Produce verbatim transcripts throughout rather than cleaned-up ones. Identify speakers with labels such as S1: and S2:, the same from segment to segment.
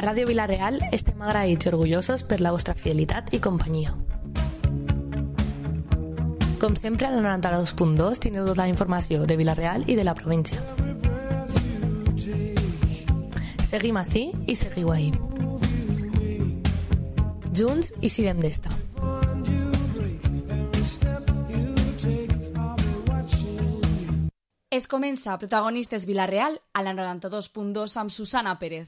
S1: Ràdio Vila-real estem agraïts i orgullosos per la vostra fidelitat i companyia. Com sempre, al noranta-dos punt dos tindreu tota la informació de Vila-real i de la província. Seguim ací i seguiu ahí. Junts i sirem d'esta.
S2: Es comença Protagonistes Vila-real a la noranta-dos punt dos amb Susana Pérez.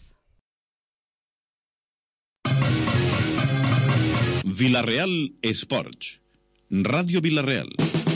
S3: Vila-real Esports. Ràdio Vila-real.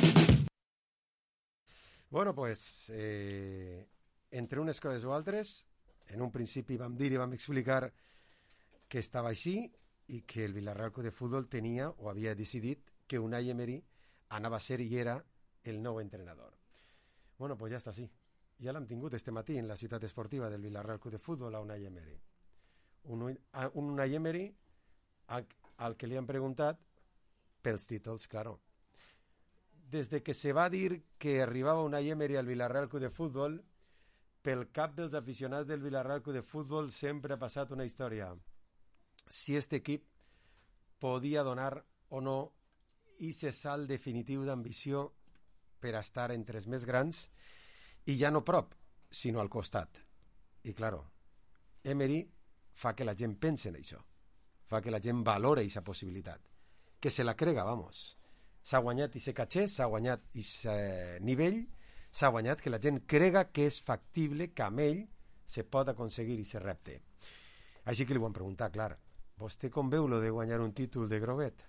S4: Bueno, pues, eh, entre unes coses o altres, en un principi vam dir i vam explicar que estava així i que el Vila-real Club de Futbol tenia o havia decidit que Unai Emery anava a ser i era el nou entrenador. Bueno, pues ja està així. Ja l'hem tingut este matí en la ciutat esportiva del Vila-real Club de Futbol a Unai Emery. Un, un Unai Emery al, al que li han preguntat pels títols, claro. Des de que se va dir que arribava Unai Emery al Vila-real Club de Futbol, pel cap dels aficionats del Vila-real Club de Futbol sempre ha passat una història. Si este equip podia donar o no ese salt definitiu d'ambició per a estar entre els més grans i ja no prop, sinó al costat. I, claro, Emery fa que la gent pense en això, fa que la gent valore aquesta possibilitat, que se la crega, vamos. S'ha guanyat i se caché, s'ha guanyat i se nivell, s'ha guanyat que la gent crega que és factible, que amb ell se pot aconseguir i se repte. Així que li ho han preguntat, clar, vostè com veu lo de guanyar un títol de groguet?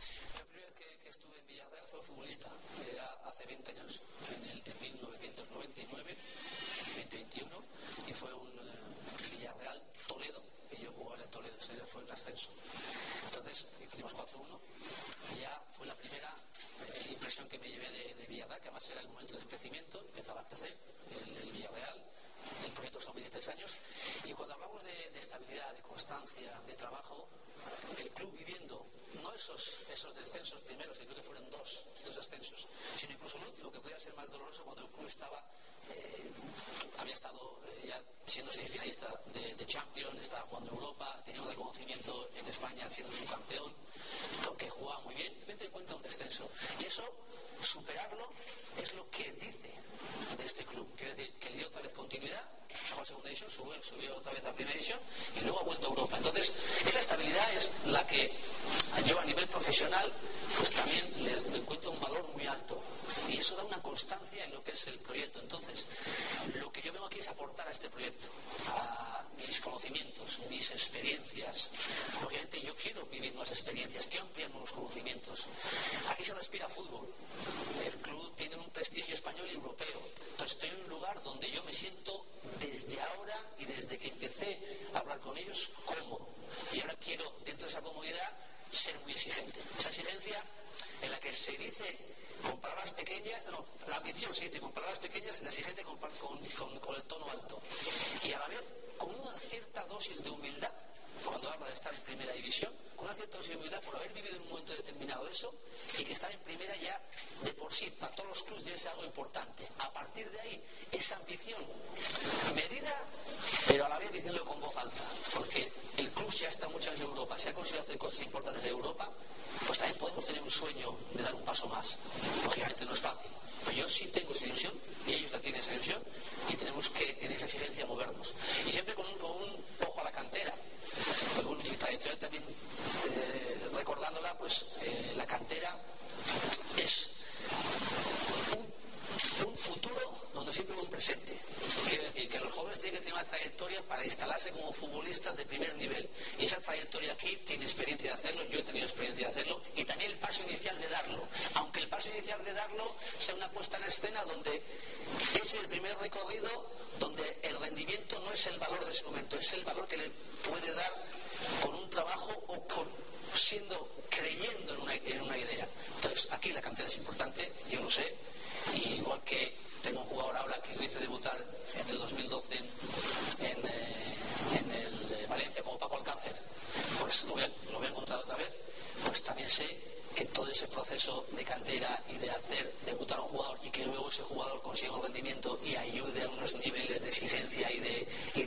S5: Entonces, hicimos cuatro uno, ya fue la primera eh, impresión que me llevé de, de Villarreal, que además era el momento de crecimiento, empezaba a crecer el, el Villarreal, el proyecto son veintitrés años, y cuando hablamos de, de estabilidad, de constancia, de trabajo, el club viviendo, no esos, esos descensos primeros, que creo que fueron dos, dos ascensos, sino incluso el último, que podía ser más doloroso cuando el club estaba, eh, había estado eh, ya siendo semifinalista de, de Champions, estaba jugando en Europa, tenía un reconocimiento en España siendo subcampeón, que jugaba muy bien, y de repente encuentra un descenso. Y eso, superarlo, es lo que dice de este club. Quiere decir, que le dio otra vez continuidad, bajó a segunda división, subió, subió otra vez a primera división y luego ha vuelto a Europa. Entonces, esa estabilidad es la que yo a nivel profesional, pues también le, le encuentro un valor muy alto. Y eso da una constancia en lo que es el proyecto. Entonces, lo que yo vengo aquí es aportar a este proyecto, a mis conocimientos, mis experiencias. Lógicamente yo quiero vivir nuevas experiencias, quiero ampliar nuevos conocimientos. Aquí se respira fútbol. El club tiene un prestigio español y europeo. Entonces estoy en un lugar donde yo me siento desde ahora y desde que empecé a hablar con ellos cómodo. Y ahora quiero, dentro de esa comodidad, ser muy exigente. Esa exigencia en la que se dice con palabras pequeñas, no, la ambición se dice con palabras pequeñas, la exigente con, con, con, con el tono alto. Y a la vez con una cierta dosis de humildad, cuando habla de estar en primera división, con una cierta dosis de humildad por haber vivido en un momento determinado eso, y que estar en primera ya de por sí, para todos los clubes debe ser algo importante. A partir de ahí, esa ambición medida, pero a la vez diciéndolo con voz alta, porque el club ya está muchas veces en Europa, se ha conseguido hacer cosas importantes en Europa, pues también podemos tener un sueño de dar un paso más. Lógicamente no es fácil, pero yo sí tengo esa ilusión, y ellos la tienen esa ilusión, y tenemos que en esa exigencia movernos. Y siempre con un, con un ojo a la cantera. Pues bueno, mi trayectoria también, eh, recordándola, pues eh, la cantera es un, un futuro donde siempre hubo un presente. Quiero decir que los jóvenes tienen que tener una trayectoria para instalarse como futbolistas de primer nivel. Y esa trayectoria aquí tiene experiencia de hacerlo, yo he tenido experiencia de hacerlo, y también el paso inicial de darlo. Aunque el paso inicial de darlo sea una puesta en escena donde es el primer recorrido, donde el rendimiento no es el valor de ese momento, es el valor que le puede dar con un trabajo o con siendo, creyendo en una, en una idea. Entonces, aquí la cantera es importante, yo lo sé, y igual que tengo un jugador ahora que lo hice debutar en el dos mil doce en, en, eh, en el eh, Valencia como Paco Alcácer, pues lo voy, a, lo voy a encontrar otra vez, pues también sé que todo ese proceso de cantera y de hacer debutar a un jugador y que luego ese jugador consiga un rendimiento y ayude a unos niveles de exigencia y de, y de conseguir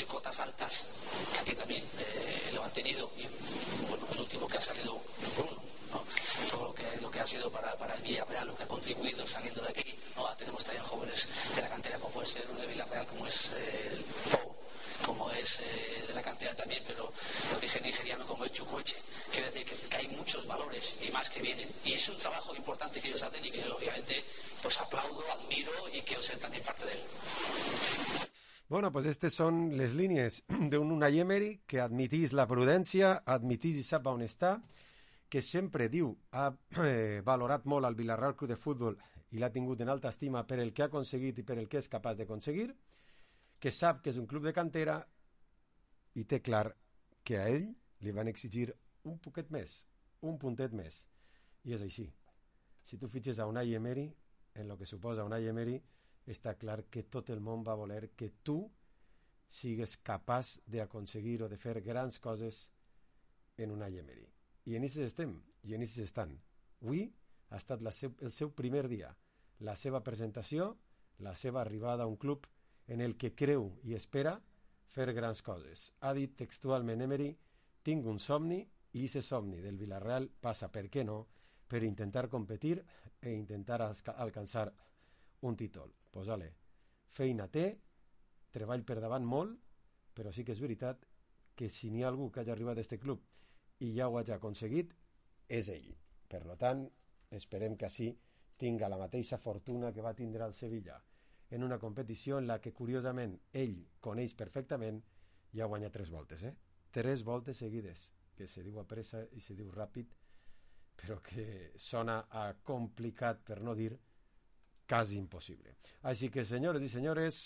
S5: eh, cotas altas, que aquí también eh, lo han tenido, y bueno, el último que ha salido Bruno, ¿no? Todo lo que, lo que ha sido para, para el Villarreal, lo que ha contribuido saliendo de aquí, ¿no? Tenemos también jóvenes de la cantera, como puede ser uno de Villarreal, como es eh, el Pou, como es eh, de la cantera también, pero de origen nigeriano, como es Chukwueze. Quiero decir que, que hay muchos valores y más que vienen, y es un trabajo importante que ellos hacen y que yo lógicamente pues aplaudo, admiro y quiero ser también parte de él.
S4: Bueno, pues aquestes són les línies d'un Unai Emery que admitís la prudència, admitís i sap on està, que sempre diu ha eh, valorat molt al Villarreal Club de Futbol i l'ha tingut en alta estima per el que ha aconseguit i per el que és capaç d'aconseguir, que sap que és un club de cantera i té clar que a ell li van exigir un poquet més, un puntet més. I és així. Si tu fitxes a Unai Emery, en el que suposa Unai Emery, està clar que tot el món va voler que tu sigues capaç d'aconseguir o de fer grans coses en Unai Emery. I en això estem, i en això estan. Avui ha estat la seu, el seu primer dia, la seva presentació, la seva arribada a un club en el que creu i espera fer grans coses. Ha dit textualment Emery: tinc un somni i aquest somni del Villarreal passa, per què no, per intentar competir e intentar alcançar un títol. Pues ale, feina té, treball per davant molt, però sí que és veritat que si n'hi ha algú que hagi arribat a aquest club i ja ho hagi aconseguit, és ell. Per tant, esperem que així tinga la mateixa fortuna que va tindre el Sevilla en una competició en la que, curiosament, ell coneix perfectament i ha guanyat tres voltes, eh? Tres voltes seguides, que se diu a pressa i se diu ràpid, però que sona a complicat, per no dir quasi impossible. Així que, senyores i senyores,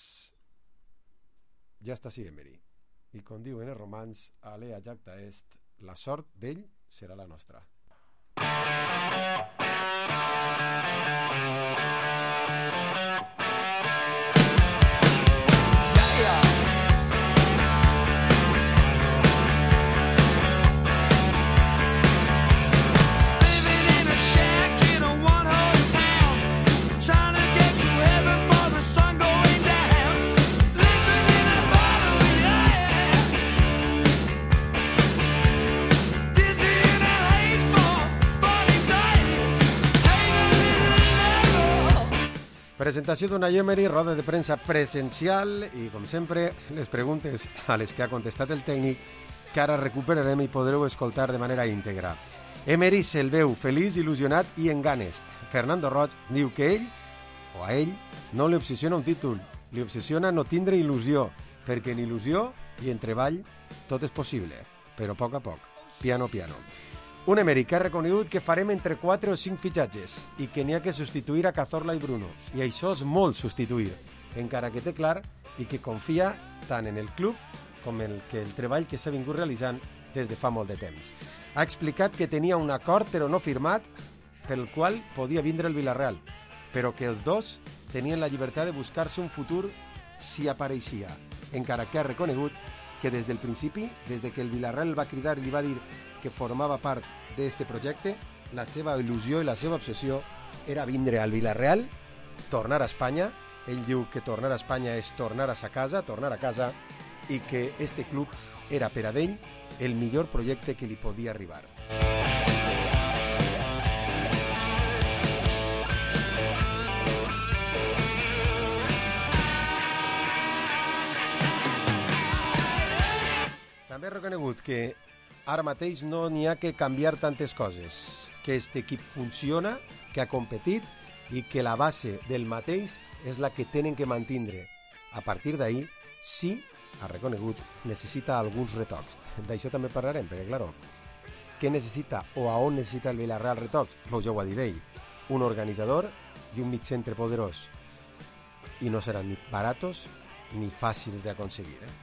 S4: ja està així Emery. I com diuen els romans, alea jacta est, la sort d'ell serà la nostra. Presentació d'Unai Emery, roda de premsa presencial i, com sempre, les preguntes a les que ha contestat el tècnic que ara recuperarem i podreu escoltar de manera íntegra. Emery se'l veu feliç, il·lusionat i en ganes. Fernando Roig diu que ell, o a ell, no li obsessiona un títol, li obsessiona no tindre il·lusió, perquè en il·lusió i en treball tot és possible, però a poc a poc, piano piano. Un Emery que ha reconegut que farem entre quatre o cinc fitxatges i que n'hi ha que substituir a Cazorla i Bruno. I això és molt substituir, encara que té clar i que confia tant en el club com en el, que el treball que s'ha vingut realitzant des de fa molt de temps. Ha explicat que tenia un acord però no firmat pel qual podia vindre el Villarreal, però que els dos tenien la llibertat de buscar-se un futur si apareixia, encara que ha reconegut que des del principi, des de que el Villarreal va cridar i li va dir que formava part d'aquest projecte, la seva il·lusió i la seva obsessió era vindre al Villarreal, tornar a Espanya. Ell diu que tornar a Espanya és tornar a sa casa, tornar a casa, i que este club era per a ell el millor projecte que li podia arribar. També ha reconegut que ara mateix no n'hi ha que canviar tantes coses, que aquest equip funciona, que ha competit i que la base del mateix és la que tenen que mantindre. A partir d'ahí, sí, ha reconegut, necessita alguns retocs. D'això també parlarem, perquè, clar, què necessita o a on necessita el Villarreal retocs? Pues ja ho ha dit ell, un organitzador i un mitcentre poderós. I no seran ni baratos ni fàcils d'aconseguir, eh?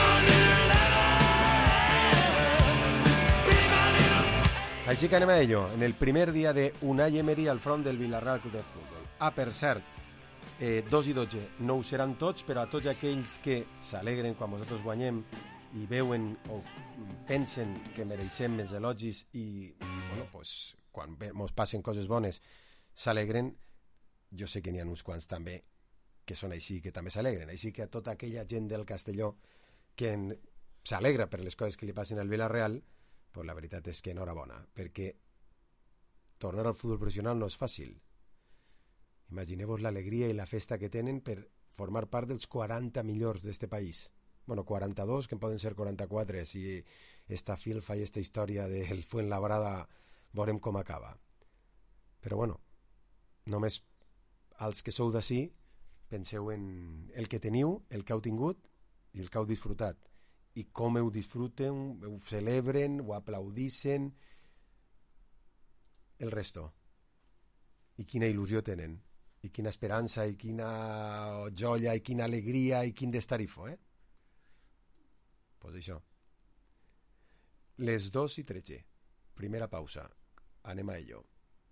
S4: Així que anem a ello, en el primer dia de Unai Emery al front del Villarreal Club de Futbol. Ah, per cert, eh, dos i dotze, no ho seran tots, però a tots aquells que s'alegren quan nosaltres guanyem i veuen o pensen que mereixem més elogis i, bueno, pues, quan ens passen coses bones s'alegren, jo sé que n'hi ha uns quants també que són així, que també s'alegren. Així que a tota aquella gent del Castelló que s'alegra per les coses que li passen al Villarreal, pues la veritat és que enhorabona, perquè tornar al futbol professional no és fàcil. Imagineu-vos l'alegria i la festa que tenen per formar part dels quaranta millors d'este país. Bueno, quaranta-dos, que en poden ser quaranta-quatre, si esta filfa i esta història del Fuenlabrada veurem com acaba. Però bueno, només als que sou d'ací, penseu en el que teniu, el que heu tingut i el que heu disfrutat. I com ho disfruten, ho celebren, ho aplaudixen, el resto. I quina il·lusió tenen, i quina esperança, i quina joia, i quina alegria, i quin destarifo, eh? Pues això. Les dos i tretze. Primera pausa. Anem a ello.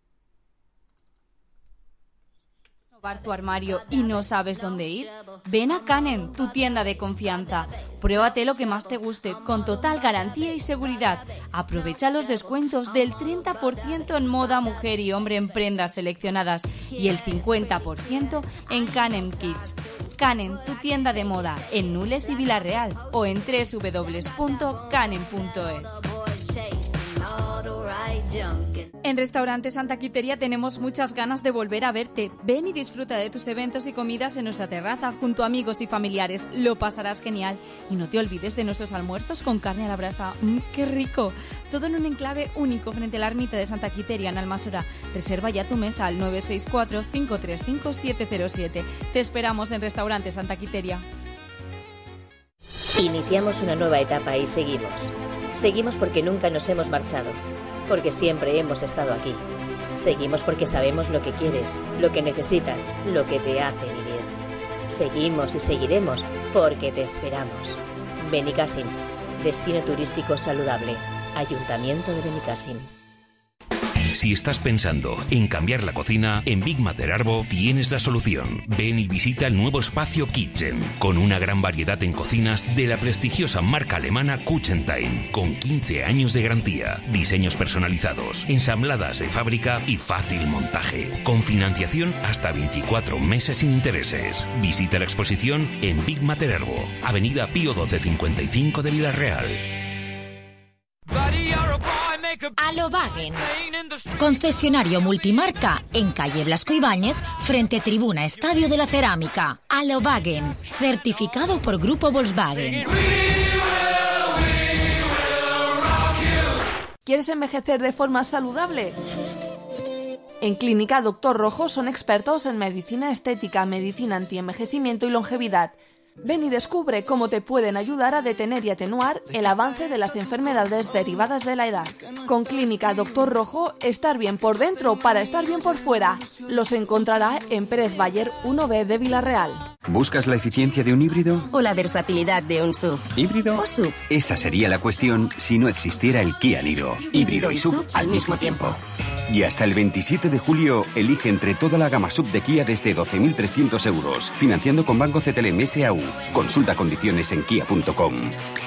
S2: Tu armario y no sabes dónde ir? Ven a Canem, tu tienda de confianza. Pruébate lo que más te guste, con total garantía y seguridad. Aprovecha los descuentos del treinta por ciento en moda, mujer y hombre en prendas seleccionadas y el cincuenta por ciento en Canem Kids. Canem, tu tienda de moda, en Nules y Villarreal o en doble u doble u doble u punto canem punto es. En Restaurante Santa Quiteria tenemos muchas ganas de volver a verte. Ven y disfruta de tus eventos y comidas en nuestra terraza junto a amigos y familiares. Lo pasarás genial. Y no te olvides de nuestros almuerzos con carne a la brasa. ¡Mmm, qué rico! Todo en un enclave único frente a la ermita de Santa Quiteria en Almasora. Reserva ya tu mesa al nueve seis cuatro, cinco tres cinco, siete cero siete. Te esperamos en Restaurante Santa Quiteria.
S6: Iniciamos una nueva etapa y seguimos. Seguimos porque nunca nos hemos marchado. Porque siempre hemos estado aquí. Seguimos porque sabemos lo que quieres, lo que necesitas, lo que te hace vivir. Seguimos y seguiremos porque te esperamos. Benicàssim, destino turístico saludable. Ayuntamiento de Benicàssim.
S7: Si estás pensando en cambiar la cocina, en Big Mater Arbo tienes la solución. Ven y visita el nuevo espacio Kitchen, con una gran variedad en cocinas de la prestigiosa marca alemana Kuchentime, con quince años de garantía, diseños personalizados, ensambladas de fábrica y fácil montaje, con financiación hasta veinticuatro meses sin intereses. Visita la exposición en Big Mater Arbo, Avenida Pío doce cincuenta y cinco de Villarreal.
S8: Alobagen, concesionario multimarca en calle Blasco Ibáñez, frente Tribuna Estadio de la Cerámica. Alobagen, certificado por Grupo Volkswagen.
S9: ¿Quieres envejecer de forma saludable? En Clínica Doctor Rojo son expertos en medicina estética, medicina antienvejecimiento y longevidad. Ven y descubre cómo te pueden ayudar a detener y atenuar el avance de las enfermedades derivadas de la edad. Con Clínica Doctor Rojo, estar bien por dentro para estar bien por fuera. Los encontrará en Pérez Bayer uno B de Villarreal.
S10: ¿Buscas la eficiencia de un híbrido?
S8: O la versatilidad de un S U V.
S10: ¿Híbrido?
S8: O S U V.
S10: Esa sería la cuestión si no existiera el Kia Niro. Híbrido y S U V al mismo tiempo. Y hasta el veintisiete de julio, elige entre toda la gama S U V de Kia desde doce mil trescientos euros, financiando con Banco C T L M S A U. Consulta condiciones en kia punto com.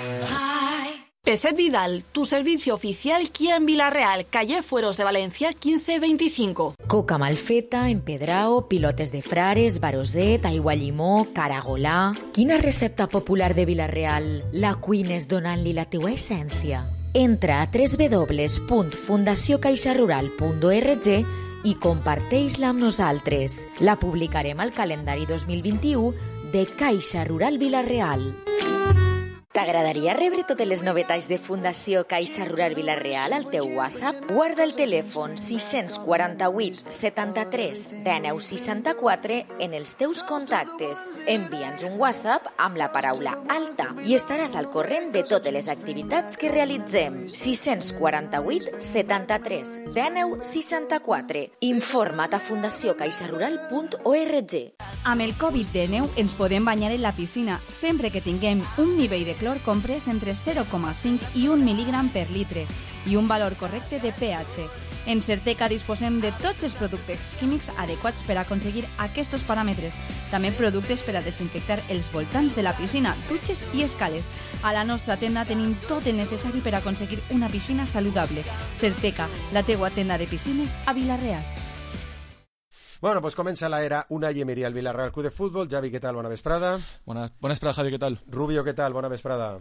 S9: Peset Vidal, tu servicio oficial Kia en Villarreal, calle Fueros de Valencia quince veinticinco.
S11: Coca Malfeta, Empedrao, Pilotes de Frares, Baroset, Aigua Llimó, Caragolà... Quina recepta popular de Villarreal la cuines donant-li la teua essència? Entra a doble u doble u doble u punt fundació caixa rural punt org i comparteix-la amb nosaltres. La publicarem al calendari dos mil vint-i-u de Caixa Rural Villarreal. T'agradaria rebre totes les novetats de Fundació Caixa Rural Villarreal al teu WhatsApp? Guarda el telèfon sis quatre vuit, setanta-tres, dinou seixanta-quatre en els teus contactes. Envia'ns un WhatsApp amb la paraula alta i estaràs al corrent de totes les activitats que realitzem. sis quatre vuit, setanta-tres, dinou seixanta-quatre. Informa't a fundació caixa rural punt org.
S2: Amb el Covid dinou ens podem banyar en la piscina sempre que tinguem un nivell de clor comprès entre zero coma cinc i un mil·lígram per litre i un valor correcte de pH. En Certeca disposem de tots els productes químics adequats per aconseguir aquests paràmetres. També productes per a desinfectar els voltants de la piscina, dutxes i escales. A la nostra tenda tenim tot el necessari per aconseguir una piscina saludable. Certeca, la teua tenda de piscines a Villarreal.
S4: Bueno, pues comença la era Unai Emery al Villarreal Club de Fútbol. Javi, ¿qué tal? Bona vesprada.
S12: Bona, bona vesprada, Javi, ¿qué tal?
S4: Rubio, ¿qué tal? Bona vesprada.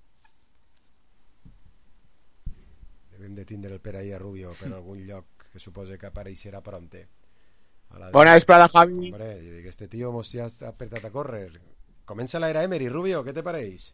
S4: Devem de tindre el Pere ahí a Rubio per algun lloc que suposa que apareixerà pronte. La...
S13: Bona vesprada, Javi.
S4: Hombre, este tío mos ja ha apretat a córrer. Comença la era Emery. Rubio, ¿qué te pareix?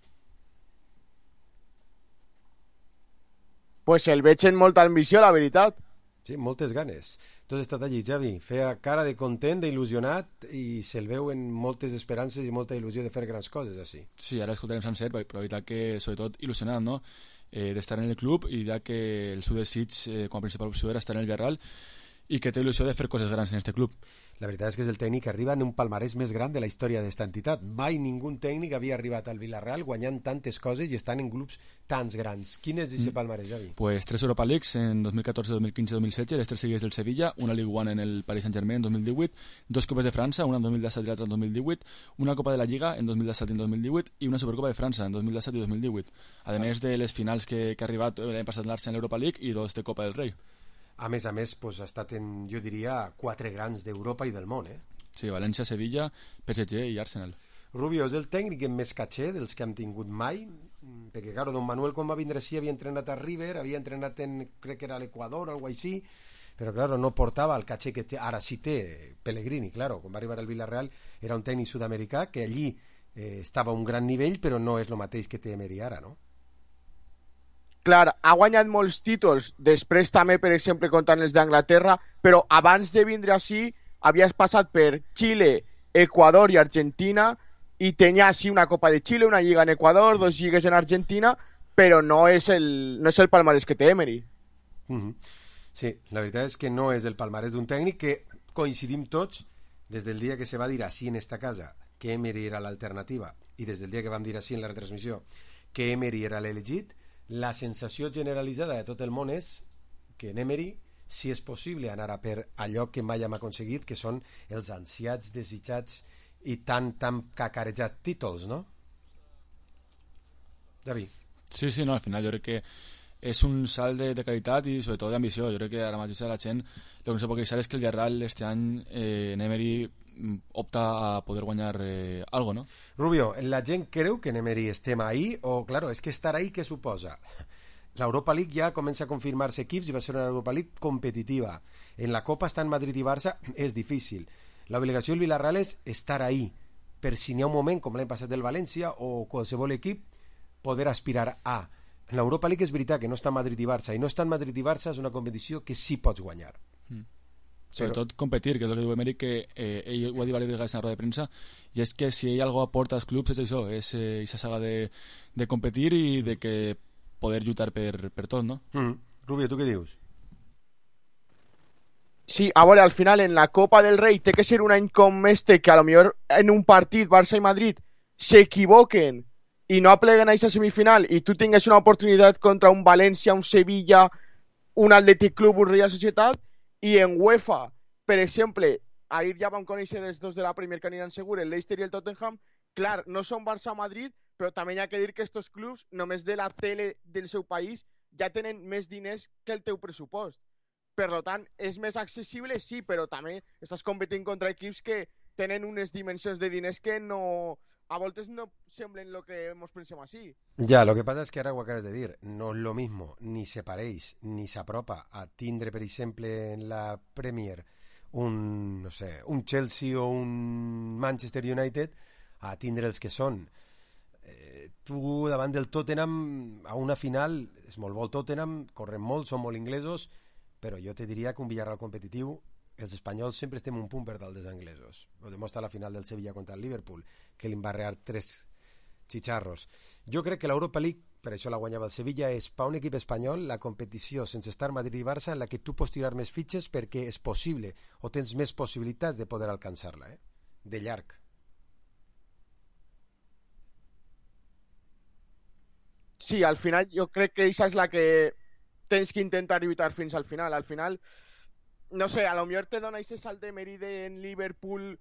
S13: Pues el veig en molta ambició, la veritat.
S4: Sí, moltes ganes. Tu has estat allí, Javi. Feia cara de content, d'il·lusionat, i se'l veu en moltes esperances i molta il·lusió de fer grans coses, així.
S12: Sí, ara escoltarem sencer, però la veritat que, sobretot, il·lusionat, no? Eh, d'estar en el club i ja que el seu desig, eh, com a principal opció, era estar en el Villarreal i que té il·lusió de fer coses grans en este club.
S4: La veritat és que és el tècnic que arriba en un palmarès més gran de la història d'esta entitat. Mai ningú tècnic havia arribat al Villarreal guanyant tantes coses i estan en clubs tants grans. Quin és aquest mm. palmarès, Javi?
S12: Pues tres Europa Leagues en dos mil catorze, dos mil quinze, dos mil setze, les tres seguides del Sevilla, una Ligue One en el Paris Saint-Germain en dos mil divuit, dos Copes de França, una en dos mil disset i l'altra en dos mil divuit, una Copa de la Lliga en dos mil disset i en dos mil divuit i una Supercopa de França en dos mil disset i dos mil divuit. A més de les finals que, que ha arribat l'any passat l'Arsenal en l'Europa League i dos de Copa del Rei.
S4: A més a més, pues, ha estat en, jo diria, quatre grans d'Europa i del món, eh?
S12: Sí, València, Sevilla, P S G i Arsenal.
S4: Rubio, és el tècnic amb més caché dels que hem tingut mai, perquè, claro, don Manuel quan va vindre així havia entrenat a River, havia entrenat en, crec que era l'Equador o alguna cosa així, però, claro, no portava el caché que té, ara sí té Pellegrini, claro, quan va arribar al Villarreal era un tècnic sud-americà que allí eh, estava a un gran nivell, però no és el mateix que té Emery ara, no?
S13: Clar, ha guanyat molts títols, després també, per exemple, comptant els d'Anglaterra, però abans de vindre així havies passat per Xile, Equador i Argentina i tenia així una Copa de Xile, una lliga en Equador, dos lligues en Argentina, però no és el, no és el palmarès que té Emery.
S4: Mm-hmm. Sí, la veritat és que no és el palmarès d'un tècnic que coincidim tots des del dia que se va dir així en esta casa que Emery era l'alternativa i des del dia que vam dir així en la retransmissió que Emery era l'elegit, la sensació generalitzada de tot el món és que en Emery si és possible anar a per allò que mai hem aconseguit, que són els ansiats, desitjats i tan, tan cacarejats títols, no? Javi.
S12: Sí, sí, no, al final jo crec que és un salt de, de qualitat i sobretot d'ambició. Jo crec que ara mateix la gent el que no se pot queixar és que el Villarreal este any eh, en Emery opta a poder guanyar eh, algo, ¿no?
S4: Rubio, la gent creu que en Emery estem ahí o, claro, és que estar ahí què suposa? L'Europa League ja comença a confirmar-se equips i va ser una Europa League competitiva. En la Copa estan Madrid i Barça, és difícil. L'obligació del Villarreal és estar ahí, per si n'hi ha un moment, com l'any passat del València o qualsevol equip, poder aspirar a. En l'Europa League és veritat que no està Madrid i Barça, i no està Madrid i Barça és una competició que sí pots guanyar.
S12: Mm. Sobretot Però... competir, que és el que diu Emery, que eh, ell ho ha dit diverses vegades en la roda de premsa, i és que si ell algo aporta als clubs és això, és aquesta eh, saga de, de competir i de que poder lluitar per, per tot, no?
S4: Mm. Rubio, tu què dius?
S13: Sí, a veure, al final en la Copa del Rei té que ser un any com este que a lo millor en un partit Barça i Madrid s'equivoquen i no apleguen a aquesta semifinal i tu tingues una oportunitat contra un València, un Sevilla, un Athletic Club, un Real Societat i en UEFA, per exemple, ahir ja vam conèixer els dos de la Premier que aniran segur, el Leicester i el Tottenham, clar, no són Barça-Madrid, però també hi ha que dir que estos clubs, només de la tele del seu país, ja tenen més diners que el teu pressupost. Per tant, és més accessible, sí, però també estàs competint contra equips que tenen unes dimensions de diners que no... a voltes no semblen lo que ens pensem així.
S4: Ja, lo que passa és que ara ho acabes de dir, no és lo mismo, ni se pareix, ni s'apropa a tindre, per exemple, en la Premier un, no sé, un Chelsea o un Manchester United a tindre els que són. Eh, tu davant del Tottenham a una final, és molt bo el Tottenham, corren molt, són molt inglesos, però jo te diria que un Villarreal competitiu, els espanyols sempre estem un punt per dalt dels anglesos. Ho demostra la final del Sevilla contra el Liverpool, que li van barrejar tres xicharros. Jo crec que l'Europa League, per això la guanyava el Sevilla, és per un equip espanyol la competició sense estar Madrid i Barça en la que tu pots tirar més fitxes perquè és possible o tens més possibilitats de poder alcançar-la, eh? De llarg.
S13: Sí, al final jo crec que aquesta és la que tens que intentar lluitar fins al final. Al final, no sé, a lo millor te dona ese salt de Emery en Liverpool,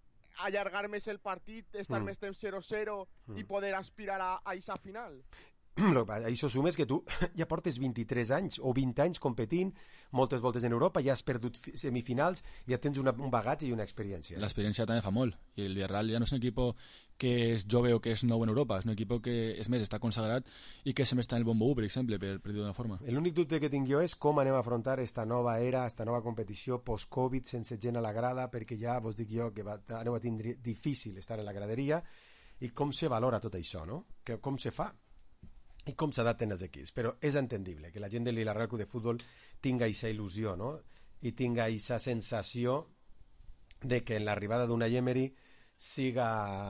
S13: allargar més el partit, estar mm. més temps zero zero mm. i poder aspirar a, a esa final.
S4: això sumes que tu ja portes vint-i-tres anys o vint anys competint, moltes voltes en Europa, ja has perdut semifinals, ja tens una, un bagatge i una experiència.
S12: L'experiència també fa molt, i el Villarreal ja no és un equip que és jove o que és nou en Europa, és un equip que, és més, està consagrat i que sempre està en el bombo u, per exemple, per, per dir d'una forma.
S4: L'únic dubte que tinc jo és com anem a afrontar esta nova era, esta nova competició post-Covid, sense gent a la grada, perquè ja vos dic jo que va, aneu a tindre difícil estar en la graderia, i com se valora tot això, no? Que, com se fa? I com s'adapten els equips, però és entendible que la gent del Villarreal Club de Futbol tinga aquesta il·lusió, no? I tinga aquesta sensació de que en l'arribada d'una Emery siga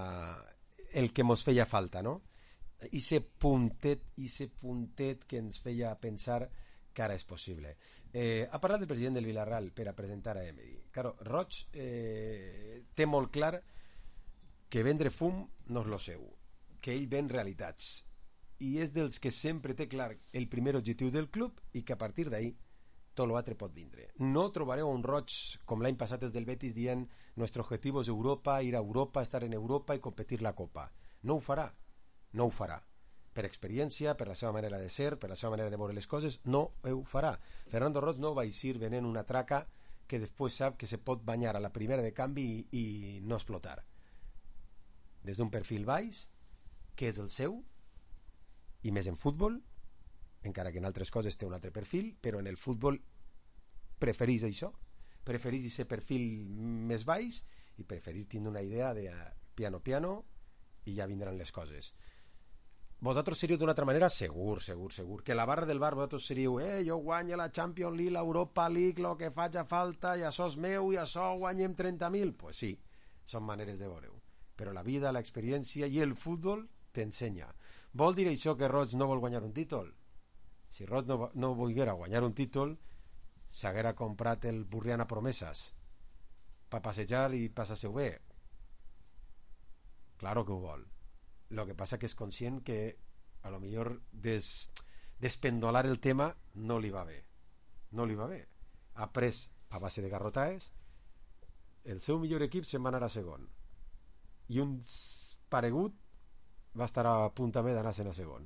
S4: el que mos feia falta, no? I se puntet, i se puntet que ens feia pensar que ara és possible. Eh, ha parlat el president del Villarreal per a presentar a Emery. Claro, Roig eh, té molt clar que vendre fum no és lo seu, que ell ven realitats, i és dels que sempre té clar el primer objectiu del club i que a partir d'ahí tot l'altre pot vindre. No trobareu un Roig com l'any passat des del Betis dient nuestro objetivo es Europa, ir a Europa, estar en Europa i competir la Copa. No ho farà, no ho farà. Per experiència, per la seva manera de ser, per la seva manera de veure les coses, no ho farà. Fernando Roig no va eixir venent una traca que després sap que se pot banyar a la primera de canvi i, i no explotar. Des d'un perfil baix, que és el seu, i més en futbol, encara que en altres coses té un altre perfil, però en el futbol preferís això, preferís aquest perfil més baix i preferís tindre una idea de piano piano i ja vindran les coses. Vosaltres seríeu d'una altra manera? Segur, segur, segur. Que la barra del bar vosaltres seríeu eh, jo guanyo la Champions League, l'Europa League, lo que faci falta, i això és meu, i això guanyem trenta mil. Pues sí, són maneres de veure-ho. Però la vida, l'experiència i el futbol t'ensenya. Vol dir això que Roig no vol guanyar un títol? Si Roig no, no volguera guanyar un títol, s'haguera comprat el Burriana Promeses per passejar i passar-se-ho bé. Claro que ho vol. Lo que passa que és conscient que a lo millor des, despendolar el tema no li va bé. No li va bé. Ha pres a base de garrotaes, el seu millor equip se'n va anar a segon. I un paregut va estar a punt també d'anar-se'n a segon.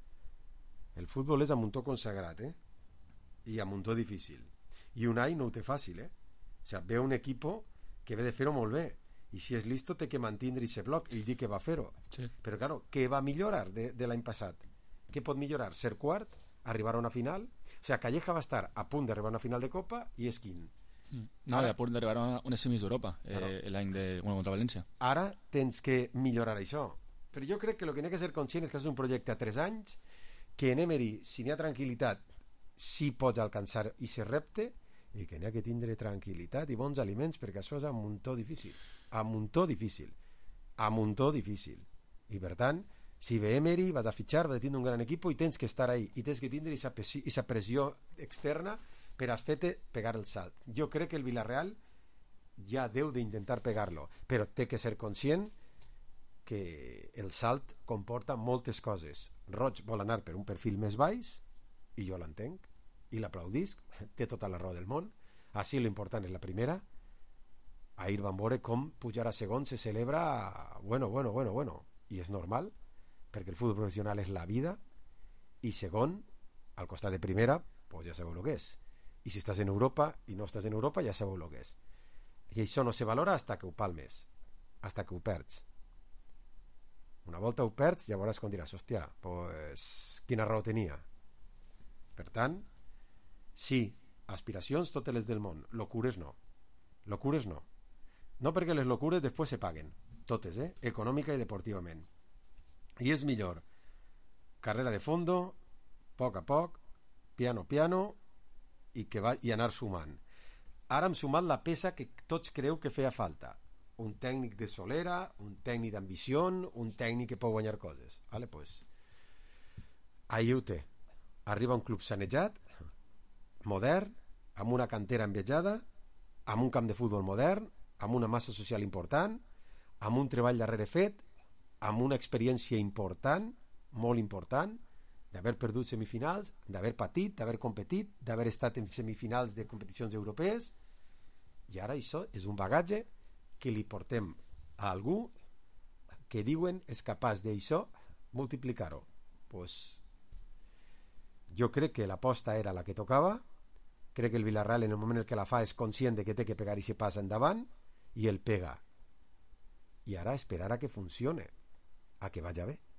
S4: El futbol és a muntó consagrat, eh? I a muntó difícil. I Unai no ho té fàcil, eh? O sigui, ve un equipo que ve de fer-ho molt bé, i si és listo té que mantindre aquest bloc. Ell diu que va fer-ho.
S12: Sí.
S4: Però, claro, què va millorar de, de l'any passat? Què pot millorar? Ser quart? Arribar a una final? O sigui, Calleja va estar a punt d'arribar a una final de Copa i és quin.
S12: No, ara, a punt d'arribar a unes semis d'Europa, claro. eh, l'any de, bueno, contra València.
S4: Ara tens que millorar això. Però jo crec que el que n'hi ha que ser conscient és que és un projecte a tres anys, que en Emery, si n'hi ha tranquil·litat, sí pots alcançar i se repte, i que n'hi ha que tindre tranquil·litat i bons aliments, perquè això és a muntó difícil. A muntó difícil. A muntó difícil. I per tant, si ve Emery, vas a fitxar, vas a tindre un gran equip i tens que estar ahí, i tens que tindre aquesta pressió externa per a fer-te pegar el salt. Jo crec que el Villarreal ja deu d'intentar pegar-lo, però té que ser conscient que el salt comporta moltes coses. Roig vol anar per un perfil més baix, i jo l'entenc, i l'aplaudisc, té tota la raó del món. Així l'important és la primera. Ahir van veure com pujar a segon se celebra, bueno, bueno, bueno, bueno, i és normal, perquè el futbol professional és la vida, i segon, al costat de primera, pues ja sabeu el que és. I si estàs en Europa i no estàs en Europa, ja sabeu el que és. I això no se valora hasta que ho palmes, hasta que ho perds. Una volta ho perds, ja veuràs com diràs, hòstia, pues, quina raó tenia. Per tant, sí, aspiracions totes les del món, locures no. Locures no. No perquè les locures després se paguen, totes, eh? Econòmica i deportivament. I és millor carrera de fondo, poc a poc, piano piano, i, que va, i anar sumant. Ara hem sumat la peça que tots creu que feia falta. Un tècnic de solera, un tècnic d'ambició, un tècnic que pot guanyar coses. Vale, pues, ahí ho té. Arriba un club sanejat, modern, amb una cantera envejada, amb un camp de futbol modern, amb una massa social important, amb un treball darrere fet, amb una experiència important, molt important, d'haver perdut semifinals, d'haver patit, d'haver competit, d'haver estat en semifinals de competicions europees, i ara això és un bagatge que li portem a algú que diuen és capaç d'això multiplicar-ho. Pues Jo crec que l'aposta era la que tocava, crec que el Villarreal en el moment en què la fa és conscient de que té que pegar i se passa endavant i el pega. I ara esperar a que funcione, a que vaya bé.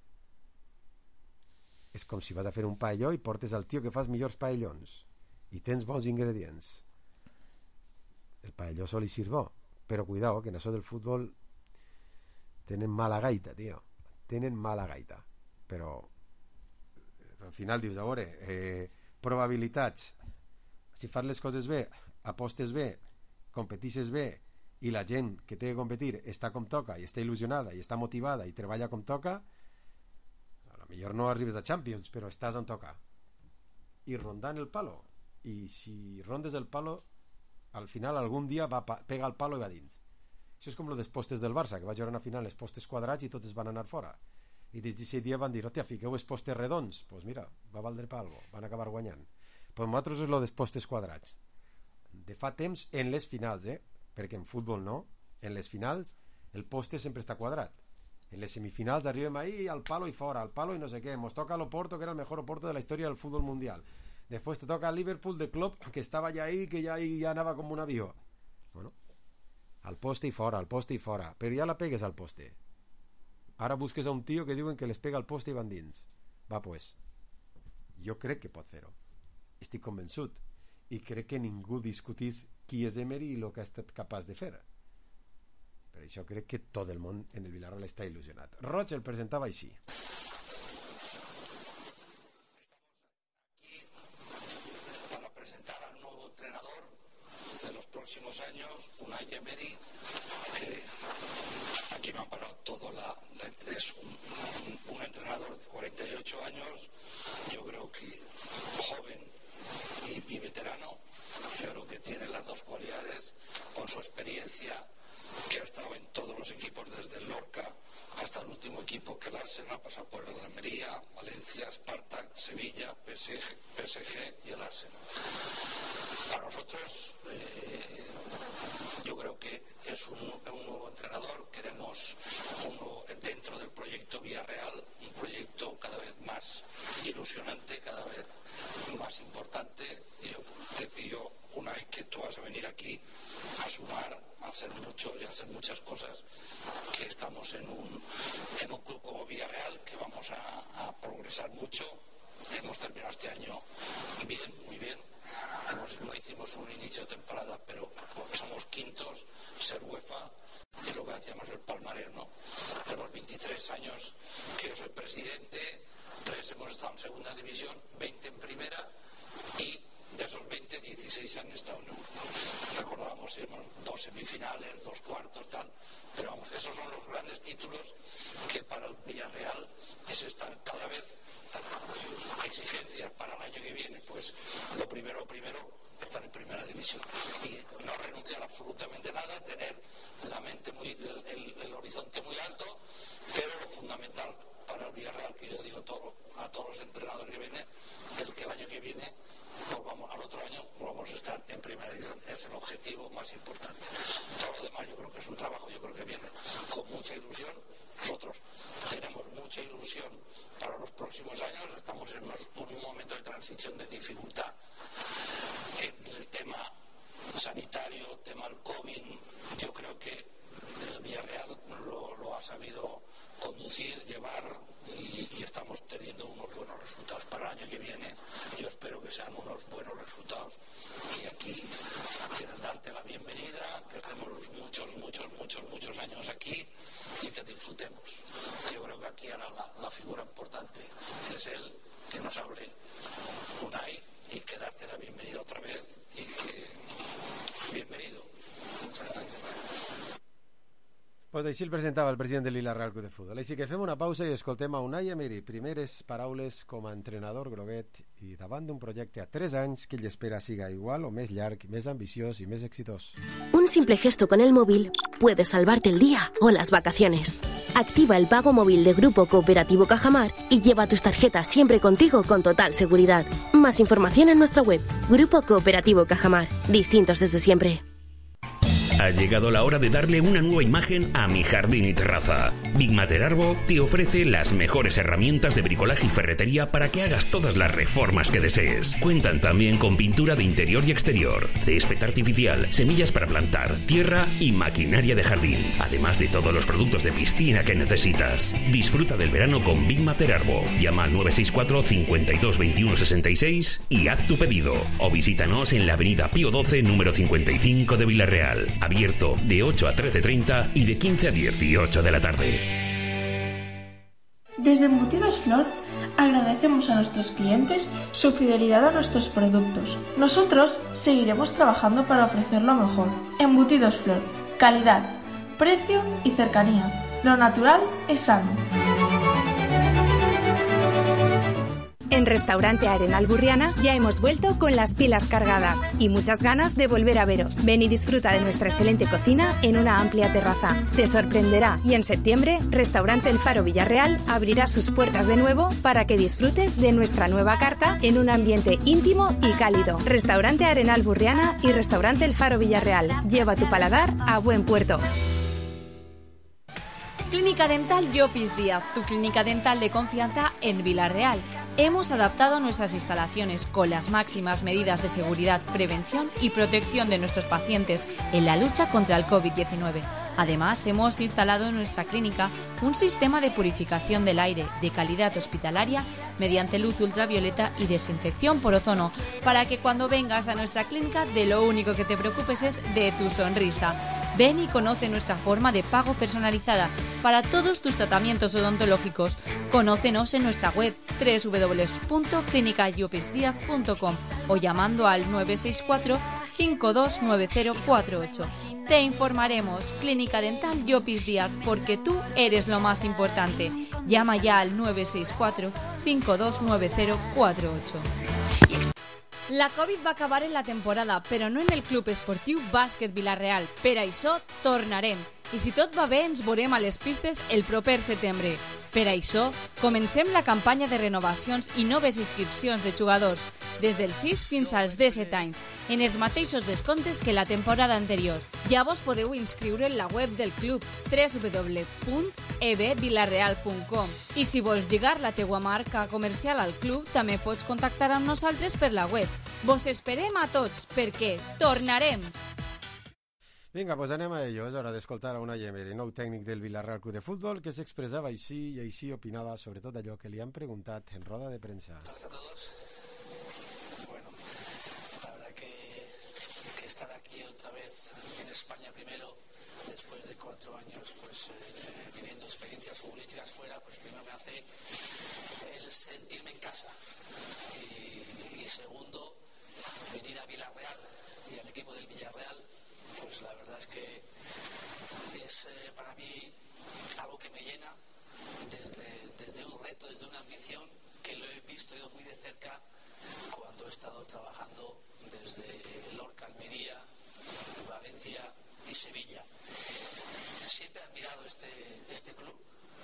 S4: És com si vas a fer un paelló i portes al tio que fas millors paellons i tens bons ingredients. El paelló sol i sirvó, però cuidao, que en això del futbol tenen mala gaita, tio. Tenen mala gaita. Però al final dius, a veure, eh, probabilitats. Si fas les coses bé, apostes bé, competixes bé i la gent que té que competir està com toca i està il·lusionada i està motivada i treballa com toca, a lo millor no arribes a Champions, però estàs on toca. I rondant el palo. I si rondes el palo, al final algun dia va, pega el palo i va dins. Això és com lo dels postes del Barça, que va jugar una final els postes quadrats i tots van anar fora. I des d'aquest dia van dir, hòstia, fiqueu els postes redons. Doncs pues mira, va valdre per algo, van acabar guanyant. Pues nosaltres és lo dels postes quadrats. De fa temps en les finals, eh? Perquè en futbol no. En les finals el poste sempre està quadrat. En les semifinals arribem ahí al palo i fora, al palo i no sé què. Nos toca l'Oporto, que era el mejor Oporto de la història del futbol mundial. Después te toca al Liverpool de Klopp, que estava ja ahí, que ja, ja anava com un avió. Bueno, al poste i fora, al poste i fora. Però ja la pegues al poste. Ara busques a un tio que diuen que les pega al poste i van dins. Va, pues, jo crec que pot fer-ho. Estic convençut. I crec que ningú discutís qui és Emery i el que ha estat capaç de fer. Per això crec que tot el món en el Villarreal està il·lusionat. Roig el presentava així.
S5: Próximos años, Unai Emery, que aquí me han parado todo, la, la, es un, un, un entrenador de cuarenta y ocho años, yo creo que joven y, y veterano, yo creo que tiene las dos cualidades, con su experiencia, que ha estado en todos los equipos desde el Lorca hasta el último equipo que el Arsenal, pasa por el Almería, Valencia, Spartak, Sevilla, P S G y el Arsenal. Para nosotros, eh, yo creo que es un, un nuevo entrenador. Queremos uno dentro del proyecto Villarreal, un proyecto cada vez más ilusionante, cada vez más importante. Yo te pido, Unai, que tú vas a venir aquí a sumar, a hacer mucho y a hacer muchas cosas, que estamos en un, en un club como Villarreal, que vamos a, a progresar mucho. Hemos terminado este año bien, muy bien. Hemos, no hicimos un inicio de temporada, pero porque somos quintos, ser UEFA, es lo que hacíamos el palmarés, ¿no? De los veintitrés años que yo soy presidente, tres hemos estado en segunda división, veinte en primera, y de esos veinte, dieciséis han estado en Europa. Recordamos, dos semifinales, dos cuartos, tal, pero vamos, esos son los grandes títulos que para el Villarreal es estar cada vez. Exigencias para el año que viene, pues lo primero, primero, estar en primera división y no renunciar absolutamente a nada, tener la mente muy, el, el, el horizonte muy alto, pero lo fundamental para el Villarreal, que yo digo todo, a todos los entrenadores que vienen, el que el año que viene, pues vamos, al otro año vamos a estar en primera división, es el objetivo más importante. Todo lo demás yo creo que es un trabajo, yo creo que viene con mucha ilusión. Nosotros tenemos mucha ilusión para los próximos años, estamos en unos, un momento de transición de dificultad en el tema sanitario, tema del COVID. Yo creo que el Villarreal lo, lo ha sabido conducir, llevar y, y estamos teniendo unos buenos resultados para el año que viene. Yo espero que sean unos buenos resultados y aquí quiero darte la bienvenida, que estemos muchos, muchos, muchos, muchos años aquí y que disfrutemos. Yo creo que aquí ahora la, la figura importante es él, que nos hable Unai y que darte la bienvenida otra vez y que bienvenido. Muchas gracias.
S4: Pues així el presentava el president del Villarreal Club de Futbol. Així que fem una pausa i escoltem a Unai Emery. Primeres paraules com a entrenador groguet i davant d'un projecte a tres anys que ell espera siga igual o més llarg, més ambiciós i més exitós.
S14: Un simple gesto con el móvil puede salvarte el día o las vacaciones. Activa el pago móvil de Grupo Cooperativo Cajamar y lleva tus tarjetas siempre contigo con total seguridad. Más información en nuestra web. Grupo Cooperativo Cajamar. Distintos desde siempre.
S7: Ha llegado la hora de darle una nueva imagen a mi jardín y terraza. Big Matter Arbo te ofrece las mejores herramientas de bricolaje y ferretería para que hagas todas las reformas que desees. Cuentan también con pintura de interior y exterior, césped artificial, semillas para plantar, tierra y maquinaria de jardín, además de todos los productos de piscina que necesitas. Disfruta del verano con Big Matter Arbo. Llama al nueve seis cuatro, cincuenta y dos, veintiuno, sesenta y seis y haz tu pedido. O visítanos en la avenida Pío doce, número cincuenta y cinco de Villarreal. Abierto de ocho a trece treinta y de quince a dieciocho de la tarde.
S15: Desde Embutidos Flor agradecemos a nuestros clientes su fidelidad a nuestros productos. Nosotros seguiremos trabajando para ofrecer lo mejor. Embutidos Flor, calidad, precio y cercanía. Lo natural es sano.
S16: En Restaurante Arenal Burriana ya hemos vuelto con las pilas cargadas y muchas ganas de volver a veros. Ven y disfruta de nuestra excelente cocina en una amplia terraza. Te sorprenderá y en septiembre Restaurante El Faro Villarreal abrirá sus puertas de nuevo para que disfrutes de nuestra nueva carta en un ambiente íntimo y cálido. Restaurante Arenal Burriana y Restaurante El Faro Villarreal. Lleva tu paladar a buen puerto.
S2: Clínica Dental Llopis Díaz, tu clínica dental de confianza en Villarreal. Hemos adaptado nuestras instalaciones con las máximas medidas de seguridad, prevención y protección de nuestros pacientes en la lucha contra el COVID diecinueve. Además, hemos instalado en nuestra clínica un sistema de purificación del aire de calidad hospitalaria mediante luz ultravioleta y desinfección por ozono, para que cuando vengas a nuestra clínica de lo único que te preocupes es de tu sonrisa. Ven y conoce nuestra forma de pago personalizada para todos tus tratamientos odontológicos. Conócenos en nuestra web doble u doble u doble u punto clínica llopis díaz punto com o llamando al nueve seis cuatro, cinco dos nueve cero cuatro ocho. Te informaremos. Clínica Dental Llopis Díaz, porque tú eres lo más importante. Llama ya al nueve seis cuatro, cinco dos nueve cero cuatro ocho. La Covid va acabar en la temporada, però no en el Club Esportiu Bàsquet Villarreal. Per això tornarem. I si tot va bé, ens veurem a les pistes el proper setembre. Per això, comencem la campanya de renovacions i noves inscripcions de jugadors, des dels sis fins als disset anys, en els mateixos descomptes que la temporada anterior. Ja vos podeu inscriure en la web del club, doble u doble u doble u punt e b villarreal punt com. I si vols lligar la teua marca comercial al club, també pots contactar amb nosaltres per la web. Vos esperem a tots, perquè tornarem!
S4: Vinga, doncs anem a ello. És hora d'escoltar a Unai Emery, nou tècnic del Villarreal Club de Futbol, que s'expressava així i així opinava sobre tot allò que li han preguntat en roda de premsa.
S5: Gracias a todos. Bueno, la verdad que, que estar aquí otra vez en España primero, después de cuatro años pues eh, viviendo experiencias futbolísticas fuera, pues primero me hace el sentirme en casa. Y, y segundo, venir a Villarreal y al equipo del Villarreal, pues la verdad es que es eh, para mí algo que me llena desde, desde un reto, desde una ambición que lo he visto yo muy de cerca cuando he estado trabajando desde Lorca, Almería, Valencia y Sevilla. Siempre he admirado este, este club.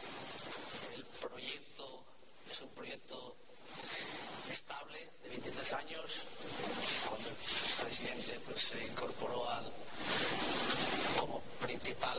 S5: El proyecto es un proyecto estable de veintitrés años. Cuando el presidente pues se incorporó al como principal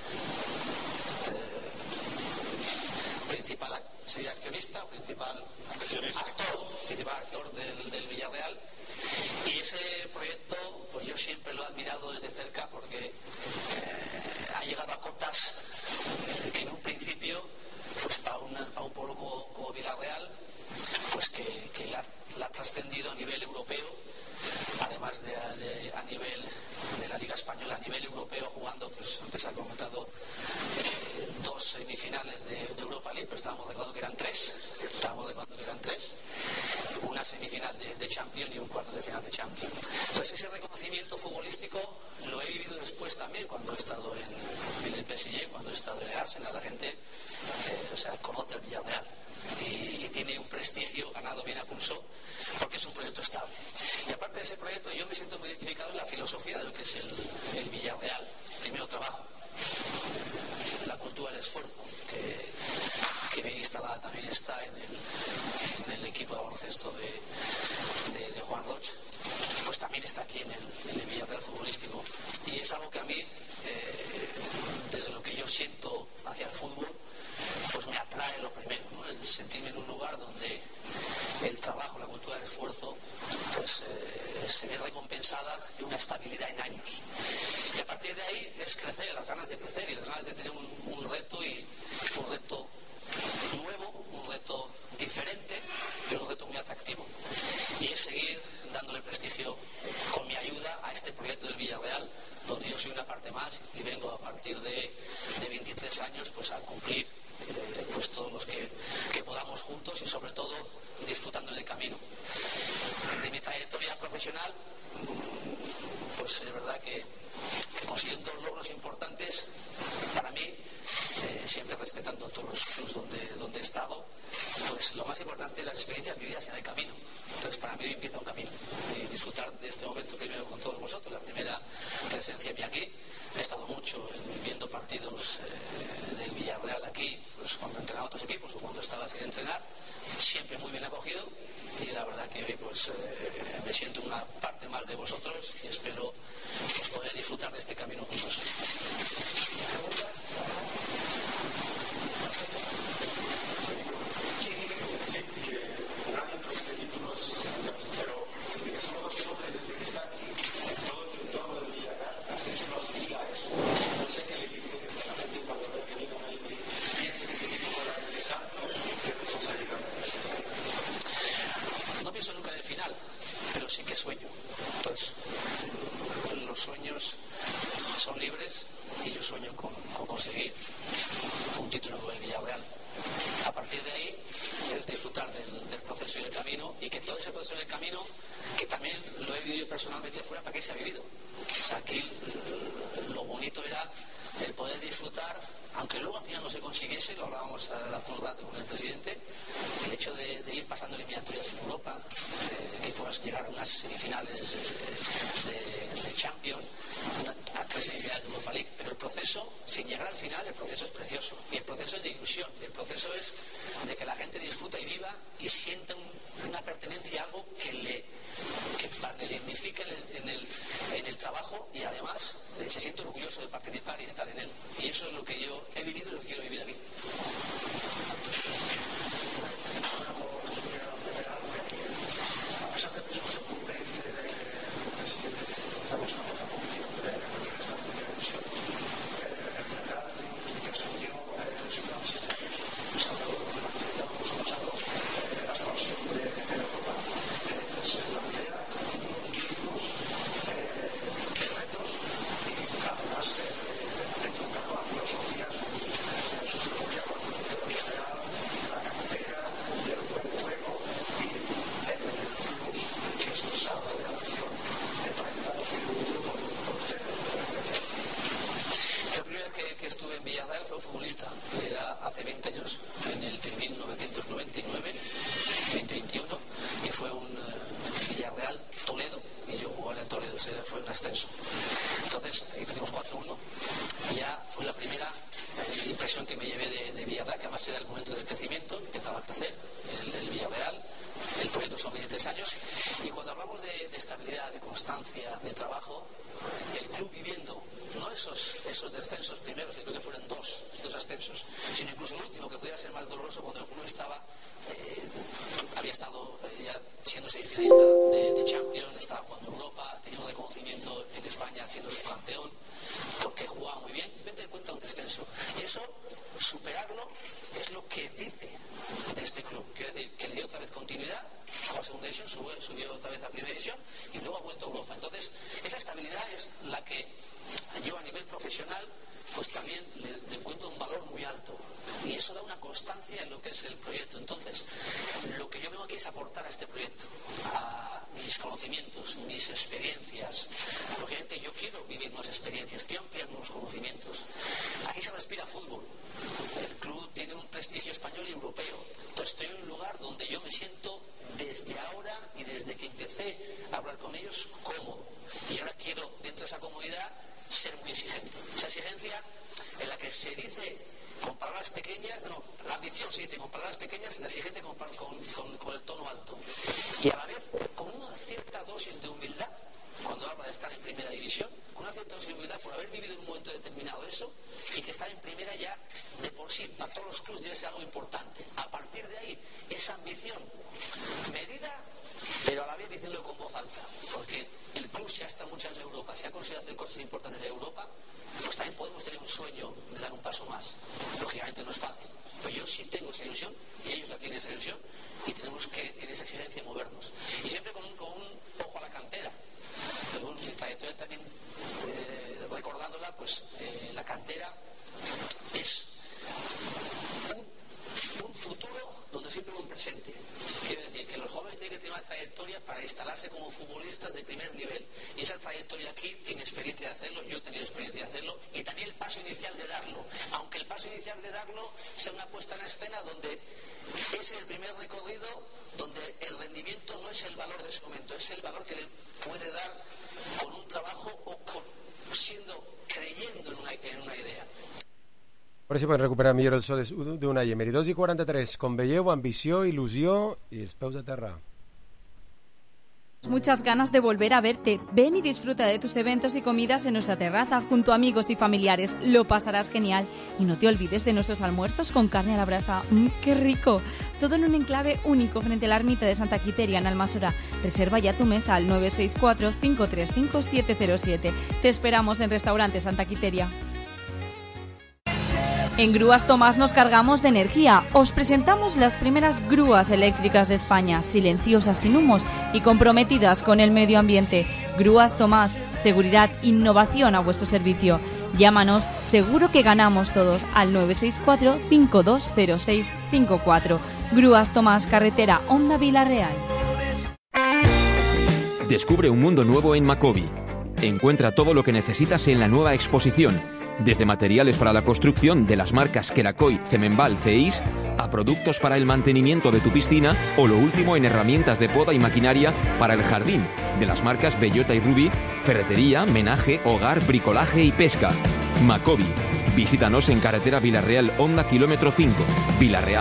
S5: eh, principal sería accionista o principal accionista. actor principal actor del, del Villarreal, y ese proyecto pues yo siempre lo he admirado desde cerca porque eh, ha llegado a cotas eh, que en un principio pues para, una, para un pueblo como, como Villarreal pues que, que la, la ha trascendido a nivel europeo, además de, de a nivel de la Liga Española, a nivel europeo, jugando, pues antes ha comentado eh, dos semifinales de, de Europa League, pero estábamos de acuerdo que eran tres, estábamos de acuerdo que eran tres, una semifinal de, de Champions y un cuarto de final de Champions. Entonces ese reconocimiento futbolístico lo he vivido después también cuando he estado en, en el P S G, cuando he estado en el Arsenal. La gente eh, o sea, conoce el Villarreal y, y tiene un prestigio ganado bien a pulso porque es un proyecto estable. Y aparte de ese proyecto yo me siento muy identificado en la filosofía de lo que es el, el Villarreal. Primero trabajo, la cultura del esfuerzo, que, que bien instalada también está en el, en el equipo de baloncesto de, de, de Juan Roch, pues también está aquí en el, en el Villarreal futbolístico. Y es algo que a mí, eh, desde lo que yo siento hacia el fútbol, pues me atrae lo primero, ¿no? El sentirme en un lugar donde el trabajo, la cultura del esfuerzo, pues eh, se ve recompensada y una estabilidad en años. Y a partir de ahí es crecer, las ganas de crecer y las ganas de tener un, un reto y un reto nuevo, un reto diferente, pero un reto muy atractivo. Y es seguir dándole prestigio con mi ayuda a este proyecto del Villarreal, donde yo soy una parte más y vengo a partir de, de veintitrés años pues a cumplir eh, pues todos los que, que podamos juntos y sobre todo disfrutando en el camino. De mi trayectoria profesional, pues es verdad que, que consiguiendo logros importantes para mí, eh, siempre respetando todos los clubes donde, donde he estado, pues lo más importante es las experiencias vividas en el camino. Entonces para mí hoy empieza un camino y disfrutar de este momento primero con todos vosotros, la primera presencia mía aquí. He estado mucho en, viendo partidos eh, del Villarreal aquí, pues cuando entrenaba otros equipos o cuando estaba sin entrenar, siempre muy bien acogido, y la verdad que hoy pues eh, me siento una parte más de vosotros y espero pues, poder disfrutar de este camino juntos.
S17: Sí, sí, sí, que nadie promete títulos, pero desde que somos dos hombres, desde que está aquí, en todo el entorno del Villarreal, eso nos diga eso. No sé qué le dice a la gente cuando ve que viene a Madrid, piensa que este equipo puede dar ese salto, qué responsabilidad.
S5: No pienso nunca en el final, pero sí que sueño. Entonces, los sueños son libres y yo sueño con, con conseguir un título con el Villarreal. A partir de ahí es disfrutar del, del proceso y del camino, y que todo ese proceso y el camino, que también lo he vivido personalmente fuera, para qué se ha vivido. O sea, aquí lo bonito era el poder disfrutar, aunque luego al final no se consiguiese, lo hablábamos hace un rato con el presidente, el hecho de, de ir pasando eliminatorias en Europa, de, que puedas llegar a unas semifinales de, de, de Champions, una, a tres semifinales de Europa League, pero el proceso, sin llegar al final, el proceso es precioso, y el proceso es de ilusión, el proceso es de que la gente disfruta y viva y sienta un, una pertenencia a algo que le, que le dignifique en el, en, el, en el trabajo, y además eh, se siente orgulloso de participar y estar en él, y eso es lo que yo he vivido y lo que quiero vivir aquí. con palabras pequeñas, no, la ambición se dice con palabras pequeñas, la exigente con, con, con, con el tono alto. Y a la vez con una cierta dosis de humildad, cuando habla de estar en primera división, con una cierta dosis de humildad por haber vivido en un momento determinado eso, y que estar en primera ya de por sí, para todos los clubes debe ser algo importante. A partir de ahí, esa ambición medida, pero a la vez diciéndolo con voz alta, porque el club ya está muchas en Europa, se ha conseguido hacer cosas importantes en Europa, pues también podemos tener un sueño de dar un paso más. Lógicamente no es fácil, pero yo sí tengo esa ilusión, y ellos la tienen esa ilusión, y tenemos que en esa exigencia movernos. Y siempre con un, con un ojo a la cantera. Pero bueno, mi trayectoria también, eh, recordándola, pues eh, la cantera es un, un futuro donde siempre hay un presente. Quiero decir que los jóvenes tienen que tener una trayectoria para instalarse como futbolistas de primer nivel. Y esa trayectoria aquí tiene experiencia de hacerlo, yo he tenido experiencia de hacerlo, y también el paso inicial de darlo. Aunque el paso inicial de darlo sea una puesta en escena donde es el primer recorrido, donde el rendimiento no es el valor de ese momento, es el valor que le puede dar con un trabajo o con, siendo, creyendo en una, en una idea.
S4: Ara sí podem recuperar millor el so d'una Emery. dos i quaranta-tres, com veieu, ambició, il·lusió i els peus a terra.
S2: Muchas ganas de volver a verte. Ven y disfruta de tus eventos y comidas en nuestra terraza junto a amigos y familiares. Lo pasarás genial. Y no te olvides de nuestros almuerzos con carne a la brasa. ¡Mmm, qué rico! Todo en un enclave único frente a la ermita de Santa Quiteria en Almasora. Reserva ya tu mesa al nueve seis cuatro, cinco tres cinco, siete cero siete. Te esperamos en Restaurante Santa Quiteria. En Grúas Tomás nos cargamos de energía. Os presentamos las primeras grúas eléctricas de España, silenciosas, sin humos y comprometidas con el medio ambiente. Grúas Tomás, seguridad, innovación a vuestro servicio. Llámanos, seguro que ganamos todos, al nueve seis cuatro, cinco dos cero seis cinco cuatro. Grúas Tomás, carretera Honda Vila-real.
S18: Descubre un mundo nuevo en Macobi. Encuentra todo lo que necesitas en la nueva exposición. Desde materiales para la construcción de las marcas Kerakoy, Cemenbal, Ceis, a productos para el mantenimiento de tu piscina o lo último en herramientas de poda y maquinaria para el jardín, de las marcas Bellota y Ruby, ferretería, menaje, hogar, bricolaje y pesca. Macobi. Visítanos en carretera Vila-real Honda kilómetro cinco, Vila-real.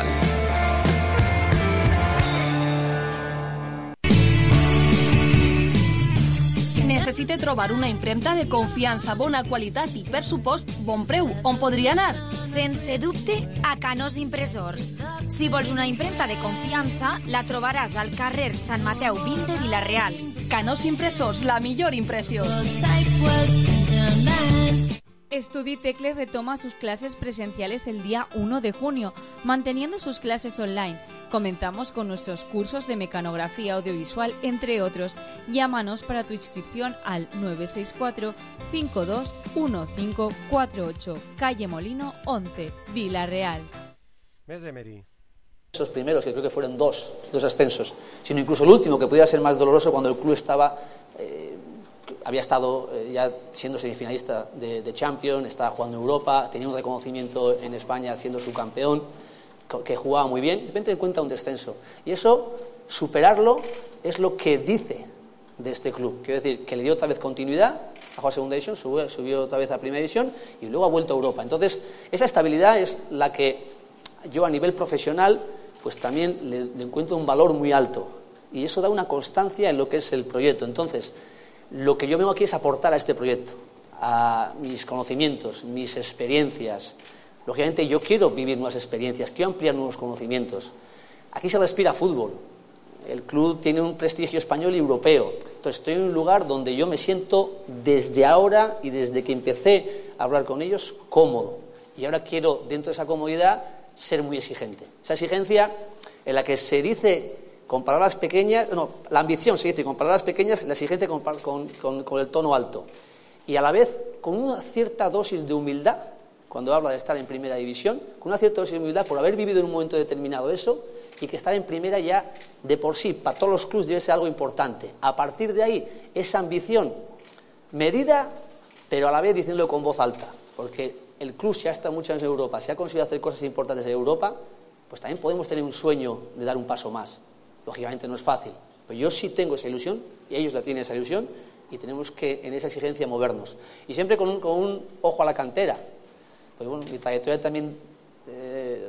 S19: Necessite trobar una impremta de confiança, bona qualitat i, per supost, bon preu. On podria anar?
S8: Sense dubte, a Canós Impressors. Si vols una impremta de confiança, la trobaràs al carrer Sant Mateu vint de Vila-real.
S19: Canós Impressors, la millor impressió.
S2: Estuditecle retoma sus clases presenciales el día uno de junio, manteniendo sus clases online. Comenzamos con nuestros cursos de mecanografía audiovisual, entre otros. Llámanos para tu inscripción al nueve seis cuatro, cinco dos uno cinco cuatro ocho, calle Molino once, Vila-real.
S4: Més Emery.
S5: Esos primeros, que creo que fueron dos, dos ascensos, sino incluso el último, que podía ser más doloroso cuando el club estaba... Eh, había estado eh, ya siendo semifinalista de, de Champions, estaba jugando en Europa, tenía un reconocimiento en España siendo subcampeón, que jugaba muy bien, de repente encuentra un descenso. Y eso, superarlo, es lo que dice de este club. Quiero decir, que le dio otra vez continuidad, bajó a segunda división, subió, subió otra vez a primera división y luego ha vuelto a Europa. Entonces, esa estabilidad es la que yo a nivel profesional, pues también le, le encuentro un valor muy alto. Y eso da una constancia en lo que es el proyecto. Entonces, lo que yo vengo aquí es aportar a este proyecto, a mis conocimientos, mis experiencias. Lógicamente yo quiero vivir nuevas experiencias, quiero ampliar nuevos conocimientos. Aquí se respira fútbol, el club tiene un prestigio español y europeo. Entonces estoy en un lugar donde yo me siento desde ahora y desde que empecé a hablar con ellos cómodo. Y ahora quiero, dentro de esa comodidad, ser muy exigente. Esa exigencia en la que se dice... con palabras pequeñas, no, la ambición se dice con palabras pequeñas, la exigente con, con, con, con el tono alto. Y a la vez, con una cierta dosis de humildad, cuando habla de estar en primera división, con una cierta dosis de humildad por haber vivido en un momento determinado eso, y que estar en primera ya de por sí, para todos los clubes debe ser algo importante. A partir de ahí, esa ambición medida, pero a la vez diciéndolo con voz alta, porque el club ya está muchos años en Europa, se ha conseguido hacer cosas importantes en Europa, pues también podemos tener un sueño de dar un paso más. Lógicamente no es fácil, pero yo sí tengo esa ilusión y ellos la tienen esa ilusión y tenemos que en esa exigencia movernos. Y siempre con un, con un ojo a la cantera. Pues bueno, mi trayectoria también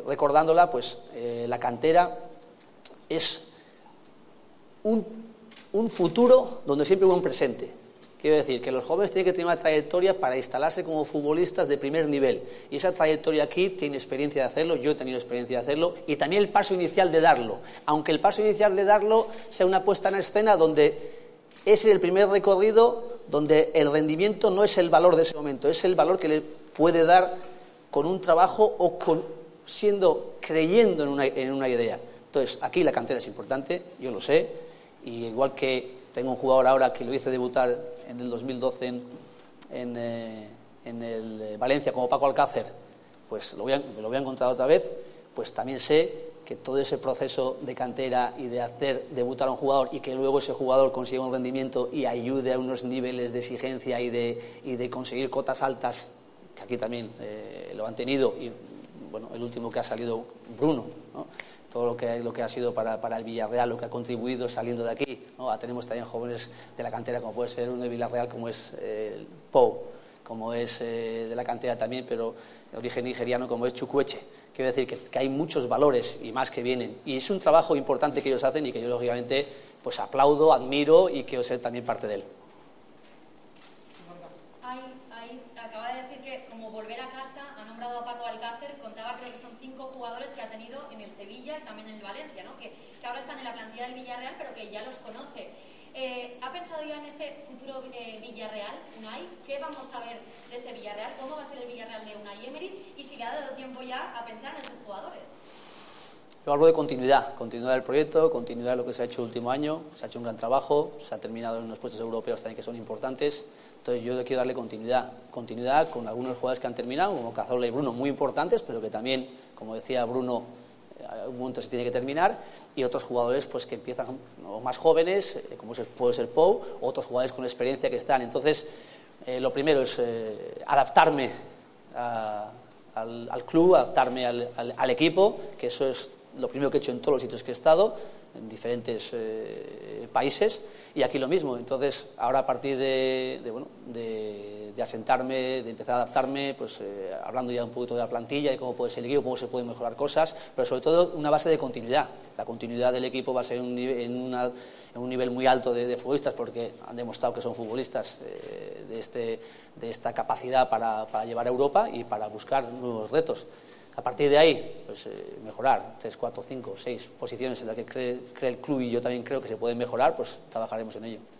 S5: recordándola, pues eh, la cantera es un, un futuro donde siempre hubo un presente. Quiero decir que los jóvenes tienen que tener una trayectoria para instalarse como futbolistas de primer nivel. Y esa trayectoria aquí tiene experiencia de hacerlo, yo he tenido experiencia de hacerlo, y también el paso inicial de darlo. Aunque el paso inicial de darlo sea una puesta en escena donde ese es el primer recorrido, donde el rendimiento no es el valor de ese momento, es el valor que le puede dar con un trabajo o con, siendo, creyendo en una, en una idea. Entonces, aquí la cantera es importante, yo lo sé, y igual que tengo un jugador ahora que lo hice debutar en el dos mil doce en, en, eh, en el Valencia como Paco Alcácer, pues lo voy a, me lo voy a encontrar otra vez, pues también sé que todo ese proceso de cantera y de hacer debutar a un jugador y que luego ese jugador consiga un rendimiento y ayude a unos niveles de exigencia y de, y de conseguir cotas altas, que aquí también eh, lo han tenido, y bueno, el último que ha salido, Bruno, ¿no? Todo lo que, lo que ha sido para, para el Villarreal, lo que ha contribuido saliendo de aquí, ¿no? Tenemos también jóvenes de la cantera, como puede ser uno de Villarreal, como es eh, Pou, como es eh, de la cantera también, pero de origen nigeriano, como es Chukwueche. Quiero decir que, que hay muchos valores y más que vienen. Y es un trabajo importante que ellos hacen y que yo, lógicamente, pues aplaudo, admiro y quiero ser también parte de él.
S20: Ahí, ahí acaba de decir que, como volver a casa, ha nombrado a Paco Alcácer, contaba, creo que son cinco jugadores que ha tenido en el Sevilla y también en el Valencia, ¿no? que, que ahora están en la plantilla del Villarreal, pero que ya los conoce. Eh, ¿Ha pensado ya en ese futuro eh, Villarreal, Unai? ¿Qué vamos a ver de este Villarreal? ¿Cómo va a ser el Villarreal de Unai Emery? Y si le ha dado tiempo ya a pensar en estos jugadores.
S5: Yo hablo de continuidad, continuidad del proyecto, continuidad de lo que se ha hecho el último año. Se ha hecho un gran trabajo, se ha terminado en unos puestos europeos también que son importantes. Entonces yo quiero darle continuidad, continuidad con algunos jugadores que han terminado, como Cazorla y Bruno, muy importantes, pero que también, como decía Bruno, a un momento se tiene que terminar, y otros jugadores pues que empiezan, ¿no?, más jóvenes, como puede ser Pou, otros jugadores con experiencia que están. Entonces, eh, lo primero es eh, adaptarme a, al, al club, adaptarme al, al, al equipo, que eso es lo primero que he hecho en todos los sitios que he estado, en diferentes eh, países, y aquí lo mismo. Entonces, ahora a partir de, de, bueno, de, de asentarme, de empezar a adaptarme, pues eh, hablando ya un poquito de la plantilla, de cómo puede ser el equipo, cómo se pueden mejorar cosas, pero sobre todo una base de continuidad. La continuidad del equipo va a ser un nivel, en, una, en un nivel muy alto de, de futbolistas, porque han demostrado que son futbolistas eh, de, este, de esta capacidad para, para llevar a Europa y para buscar nuevos retos. A partir de ahí, pues eh, mejorar tres, cuatro, cinco, seis posiciones en las que cree, cree el club, y yo también creo que se pueden mejorar, pues trabajaremos en ello.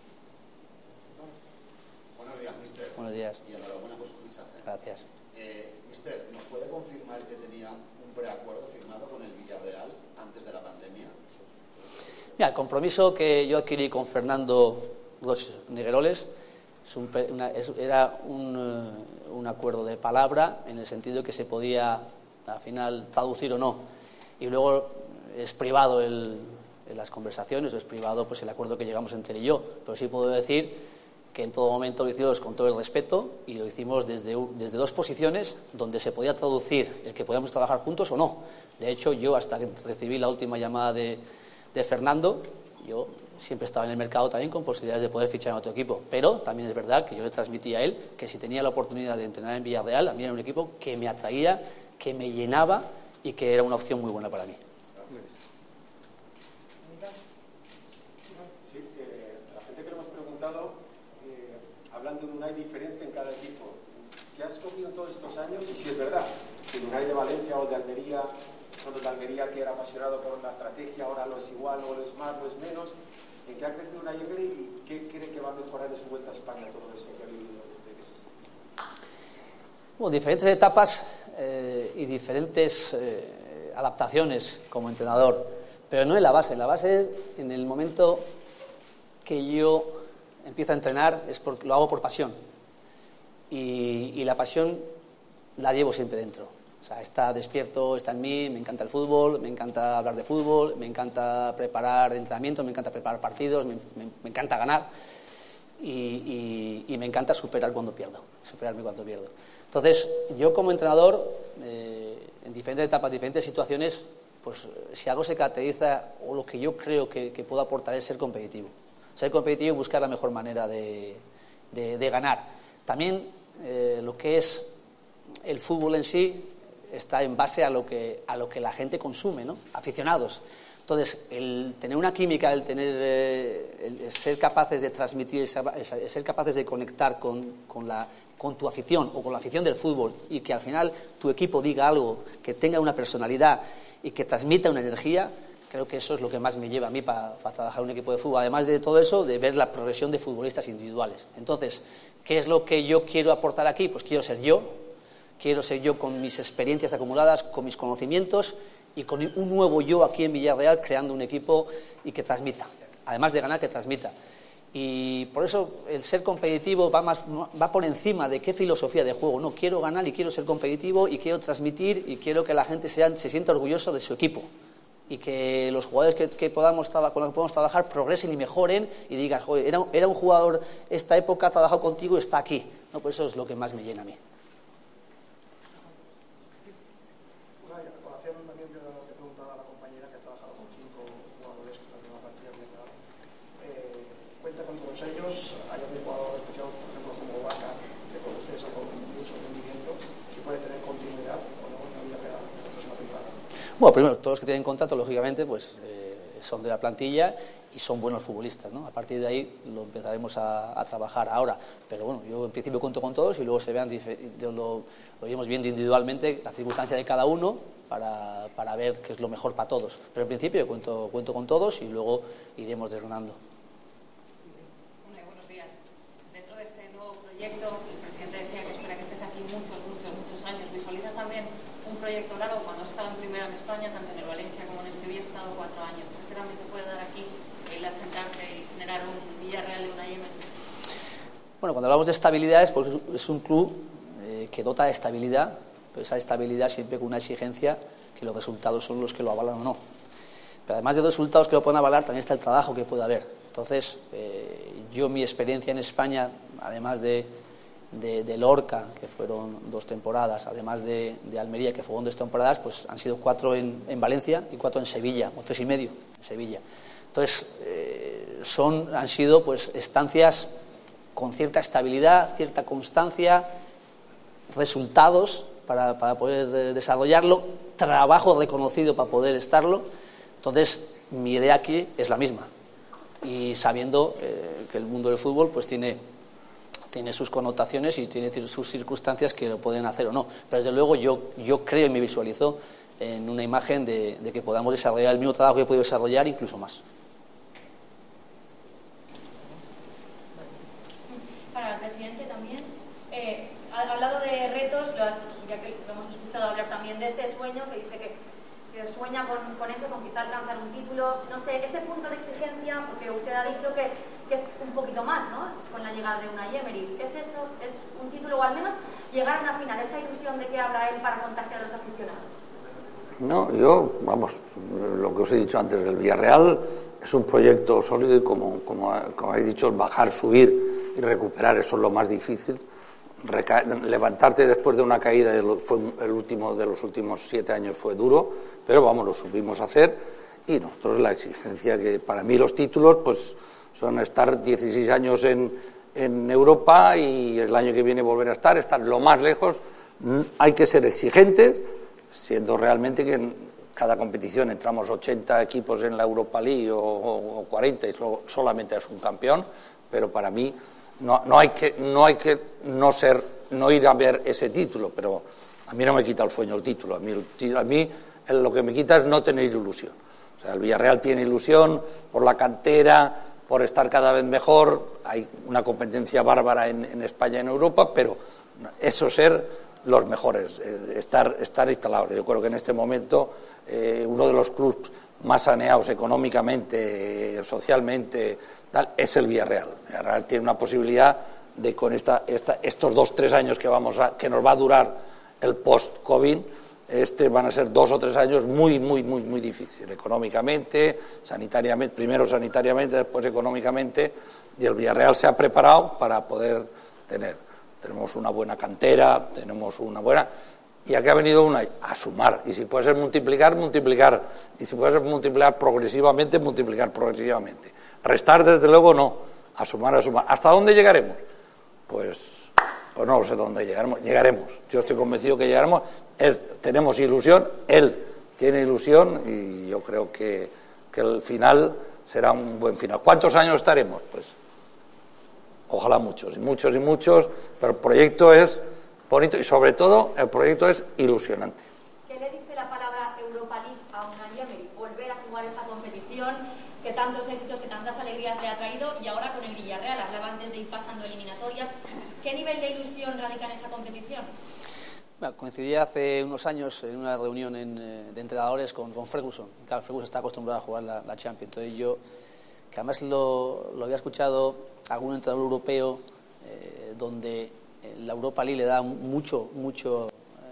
S21: Buenos días, mister.
S5: Buenos días.
S21: Y enhorabuena por su fichaje.
S5: Gracias.
S21: Eh, mister, ¿nos puede confirmar que tenía un preacuerdo firmado con el Villarreal antes de la pandemia?
S5: Mira, el compromiso que yo adquirí con Fernando Los Negueroles es un, una, es, era un, uh, un acuerdo de palabra, en el sentido que se podía al final traducir o no, y luego es privado el, en las conversaciones, o es privado pues el acuerdo que llegamos entre él y yo, pero sí puedo decir que en todo momento lo hicimos con todo el respeto, y lo hicimos desde, desde dos posiciones donde se podía traducir el que podíamos trabajar juntos o no. De hecho, yo hasta que recibí la última llamada de, de Fernando, yo siempre estaba en el mercado también con posibilidades de poder fichar en otro equipo, pero también es verdad que yo le transmití a él que si tenía la oportunidad de entrenar en Villarreal, a mí era un equipo que me atraía, que me llenaba y que era una opción muy buena para mí.
S4: Sí, eh, la gente que lo hemos preguntado, eh, hablando de un Unai diferente en cada equipo, ¿qué has cogido en todos estos años? Y si es verdad, si el Unai de Valencia o de Almería, son los de Almería que era apasionado por la estrategia, ahora lo es igual, o lo es más, lo es menos, ¿en qué ha crecido Unai Emery y qué cree que va a mejorar en su vuelta a España todo eso que ha vivido desde que se...
S5: Bueno, diferentes etapas eh, y diferentes eh, adaptaciones como entrenador, pero no en la base. En la base, en el momento que yo empiezo a entrenar, es porque lo hago por pasión, y, y la pasión la llevo siempre dentro. O sea, está despierto, está en mí, me encanta el fútbol, me encanta hablar de fútbol, me encanta preparar entrenamientos, me encanta preparar partidos, me, me, me encanta ganar, y, y, y me encanta superar cuando pierdo, superarme cuando pierdo. Entonces, yo como entrenador, eh, en diferentes etapas, diferentes situaciones, pues si algo se caracteriza, o lo que yo creo que, que puedo aportar, es ser competitivo. Ser competitivo y buscar la mejor manera de, de, de ganar. También eh, lo que es el fútbol en sí, está en base a lo que, a lo que la gente consume, ¿no? Aficionados. Entonces, el tener una química, el tener, eh, el ser capaces de transmitir, esa, esa, el ser capaces de conectar con, con, la, con tu afición o con la afición del fútbol y que al final tu equipo diga algo, que tenga una personalidad y que transmita una energía, creo que eso es lo que más me lleva a mí para, para trabajar en un equipo de fútbol. Además de todo eso, de ver la progresión de futbolistas individuales. Entonces, ¿qué es lo que yo quiero aportar aquí? Pues quiero ser yo, quiero ser yo con mis experiencias acumuladas, con mis conocimientos y con un nuevo yo aquí en Villarreal, creando un equipo y que transmita, además de ganar, que transmita. Y por eso el ser competitivo va, más, va por encima de qué filosofía de juego. No, quiero ganar y quiero ser competitivo y quiero transmitir y quiero que la gente sea, se sienta orgulloso de su equipo y que los jugadores que, que podamos con los que podamos trabajar progresen y mejoren y digan, joder, era, era un jugador esta época, ha trabajado contigo y está aquí. No, pues eso es lo que más me llena a mí.
S17: Ellos, hay un jugador especial, por ejemplo, como Vaca, que con ustedes ha con mucho rendimiento, que puede tener continuidad o no en la vida real en la próxima temporada.
S5: Bueno, primero, todos los que tienen contrato, lógicamente, pues eh, son de la plantilla y son buenos futbolistas, ¿no? A partir de ahí lo empezaremos a, a trabajar ahora. Pero bueno, yo en principio cuento con todos y luego se vean, lo, lo iremos viendo individualmente la circunstancia de cada uno para, para ver qué es lo mejor para todos. Pero en principio yo cuento, cuento con todos y luego iremos desgranando.
S20: Proyecto, el presidente decía que espera que estés aquí muchos, muchos, muchos años. ¿Visualizas también un proyecto largo? Cuando has estado en primera en España, tanto en el Valencia como en el Sevilla, has estado cuatro años. ¿Crees que también se puede dar aquí el asentarte y generar un Villarreal de una Yemen?
S5: Bueno, cuando hablamos de estabilidad es porque es un club eh, que dota de estabilidad, pero esa estabilidad siempre con una exigencia que los resultados son los que lo avalan o no. Pero además de los resultados que lo pueden avalar, también está el trabajo que puede haber. Entonces, eh, yo mi experiencia en España, además de, de, de Lorca, que fueron dos temporadas, además de, de Almería, que fueron dos temporadas, pues han sido cuatro en, en Valencia y cuatro en Sevilla, o tres y medio en Sevilla. Entonces, eh, son, han sido pues estancias con cierta estabilidad, cierta constancia, resultados para, para poder desarrollarlo, trabajo reconocido para poder estarlo. Entonces, mi idea aquí es la misma. Y sabiendo eh, que el mundo del fútbol pues tiene, tiene sus connotaciones y tiene sus circunstancias que lo pueden hacer o no. Pero desde luego yo, yo creo y me visualizo en una imagen de, de que podamos desarrollar el mismo trabajo que he podido desarrollar, incluso más.
S20: Para el presidente también, eh, ha hablado de retos, lo has, ya que lo hemos escuchado hablar también de ese sueño que dice que sueña con, con eso, con quizá alcanzar un título, no sé, ese punto de exigencia, porque usted ha dicho que, que es un poquito más, ¿no?, con la llegada de Unai Emery. ¿Es eso, es un título o al menos llegar a una final, esa ilusión de que habla él para contagiar a los aficionados?
S1: No, yo, vamos, lo que os he dicho antes, el Villarreal es un proyecto sólido y como, como, como habéis dicho, bajar, subir y recuperar, eso es lo más difícil. Reca levantarte después de una caída de lo, fue el último de los últimos siete años fue duro, pero vamos, lo supimos hacer y nosotros la exigencia que para mí los títulos pues son estar dieciséis años en, en Europa y el año que viene volver a estar, estar lo más lejos. Hay que ser exigentes, siendo realmente que en cada competición entramos ochenta equipos en la Europa League o, o, o cuarenta y solamente es un campeón, pero para mí No, no hay que no hay que no ser no ir a ver ese título, pero a mí no me quita el sueño el título, a mí, el, a mí lo que me quita es no tener ilusión. O sea, el Villarreal tiene ilusión por la cantera, por estar cada vez mejor, hay una competencia bárbara en, en España y en Europa, pero eso ser los mejores, estar estar instalados. Yo creo que en este momento eh, uno de los clubes más saneados económicamente, socialmente, tal, es el Villarreal. El Villarreal tiene una posibilidad de con esta, esta, estos dos, tres años que vamos a, que nos va a durar el post-COVID, este van a ser dos o tres años muy, muy, muy, muy difíciles, económicamente, sanitariamente, primero sanitariamente, después económicamente, y el Villarreal se ha preparado para poder tener. Tenemos una buena cantera, tenemos una buena... ¿Y a qué ha venido una? A sumar. Y si puede ser multiplicar, multiplicar. Y si puede ser multiplicar progresivamente, multiplicar progresivamente. Restar, desde luego, no. A sumar, a sumar. ¿Hasta dónde llegaremos? Pues, pues no sé dónde llegaremos. Llegaremos. Yo estoy convencido que llegaremos. Él, tenemos ilusión, él tiene ilusión y yo creo que, que el final será un buen final. ¿Cuántos años estaremos? Pues ojalá muchos, y muchos y muchos, pero el proyecto es bonito y sobre todo el proyecto es ilusionante.
S20: ¿Qué le dice la palabra Europa League a Unai Emery? Volver a jugar esta competición que tantos éxitos, que tantas alegrías le ha traído, y ahora con el Villarreal, hablaba antes de ir pasando eliminatorias. ¿Qué nivel de ilusión radica en esa competición?
S5: Bueno, coincidí hace unos años en una reunión en, eh, de entrenadores con, con Ferguson. Claro, Ferguson está acostumbrado a jugar la, la Champions. Entonces yo, que además lo, lo había escuchado a algún entrenador europeo, eh, donde la Europa League le da mucho, mucho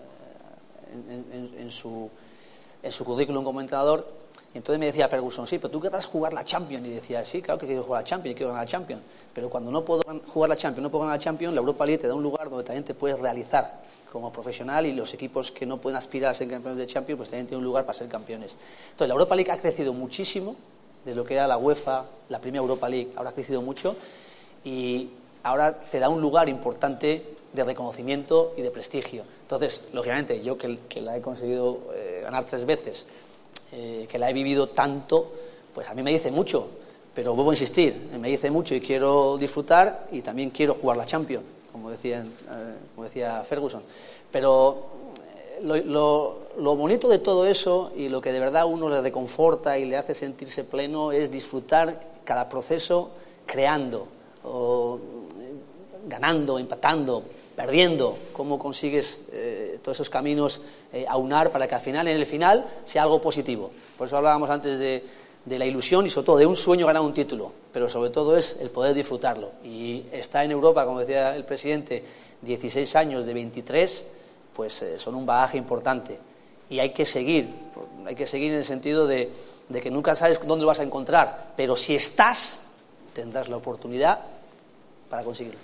S5: eh, en, en, en, su, en su currículum como entrenador. Y entonces me decía Ferguson, sí, pero tú querrás jugar la Champions. Y decía, sí, claro que quiero jugar la Champions, quiero ganar la Champions. Pero cuando no puedo jugar la Champions, no puedo ganar la Champions, la Europa League te da un lugar donde también te puedes realizar como profesional, y los equipos que no pueden aspirar a ser campeones de Champions pues también tienen un lugar para ser campeones. Entonces la Europa League ha crecido muchísimo desde lo que era la UEFA, la primera Europa League, ahora ha crecido mucho y ahora te da un lugar importante de reconocimiento y de prestigio. Entonces, lógicamente, yo que, que la he conseguido eh, ganar tres veces, eh, que la he vivido tanto, pues a mí me dice mucho, pero vuelvo a insistir, me dice mucho y quiero disfrutar y también quiero jugar la Champions, como decía, eh, como decía Ferguson. Pero eh, lo, lo, lo bonito de todo eso y lo que de verdad a uno le reconforta y le hace sentirse pleno es disfrutar cada proceso creando, o, eh, ganando, empatando, perdiendo, cómo consigues eh, todos esos caminos eh, aunar para que al final, en el final, sea algo positivo. Por eso hablábamos antes de, de la ilusión y sobre todo de un sueño ganar un título, pero sobre todo es el poder disfrutarlo. Y está en Europa, como decía el presidente, dieciséis años de veintitrés, pues eh, son un bagaje importante. Y hay que seguir, hay que seguir en el sentido de, de que nunca sabes dónde lo vas a encontrar, pero si estás, tendrás la oportunidad para conseguirlo.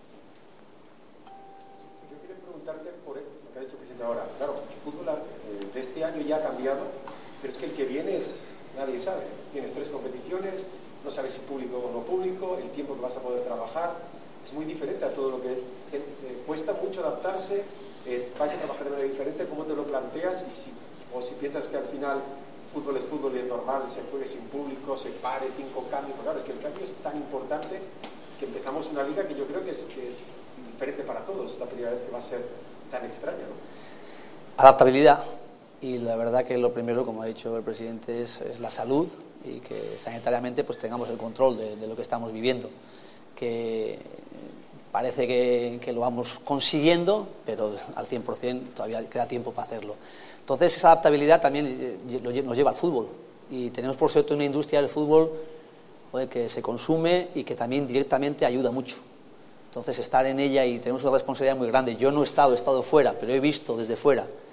S3: Yo quiero preguntarte por lo que ha dicho el presidente ahora. Claro, el fútbol eh, de este año ya ha cambiado, pero es que el que viene es, nadie sabe. Tienes tres competiciones, no sabes si público o no público, el tiempo que vas a poder trabajar es muy diferente a todo lo que es. Eh, eh, cuesta mucho adaptarse, eh, vas a trabajar de manera diferente, ¿cómo te lo planteas? Y si, o si piensas que al final fútbol es fútbol y es normal, se juegue sin público, se pare, cinco cambios. Claro, es que el cambio es tan importante que empezamos una liga que yo creo que es, que es diferente para todos. Es la primera vez que va a ser tan extraña, ¿no?
S5: Adaptabilidad. Y la verdad que lo primero, como ha dicho el presidente, es, es la salud y que sanitariamente pues tengamos el control de, de lo que estamos viviendo. Que parece que, que lo vamos consiguiendo, pero al cien por ciento todavía queda tiempo para hacerlo. Entonces esa adaptabilidad también nos lleva al fútbol. Y tenemos por cierto una industria del fútbol joder, que se consume y que también directamente ayuda mucho. Entonces estar en ella y tenemos una responsabilidad muy grande. Yo no he estado, he estado fuera, pero he visto desde fuera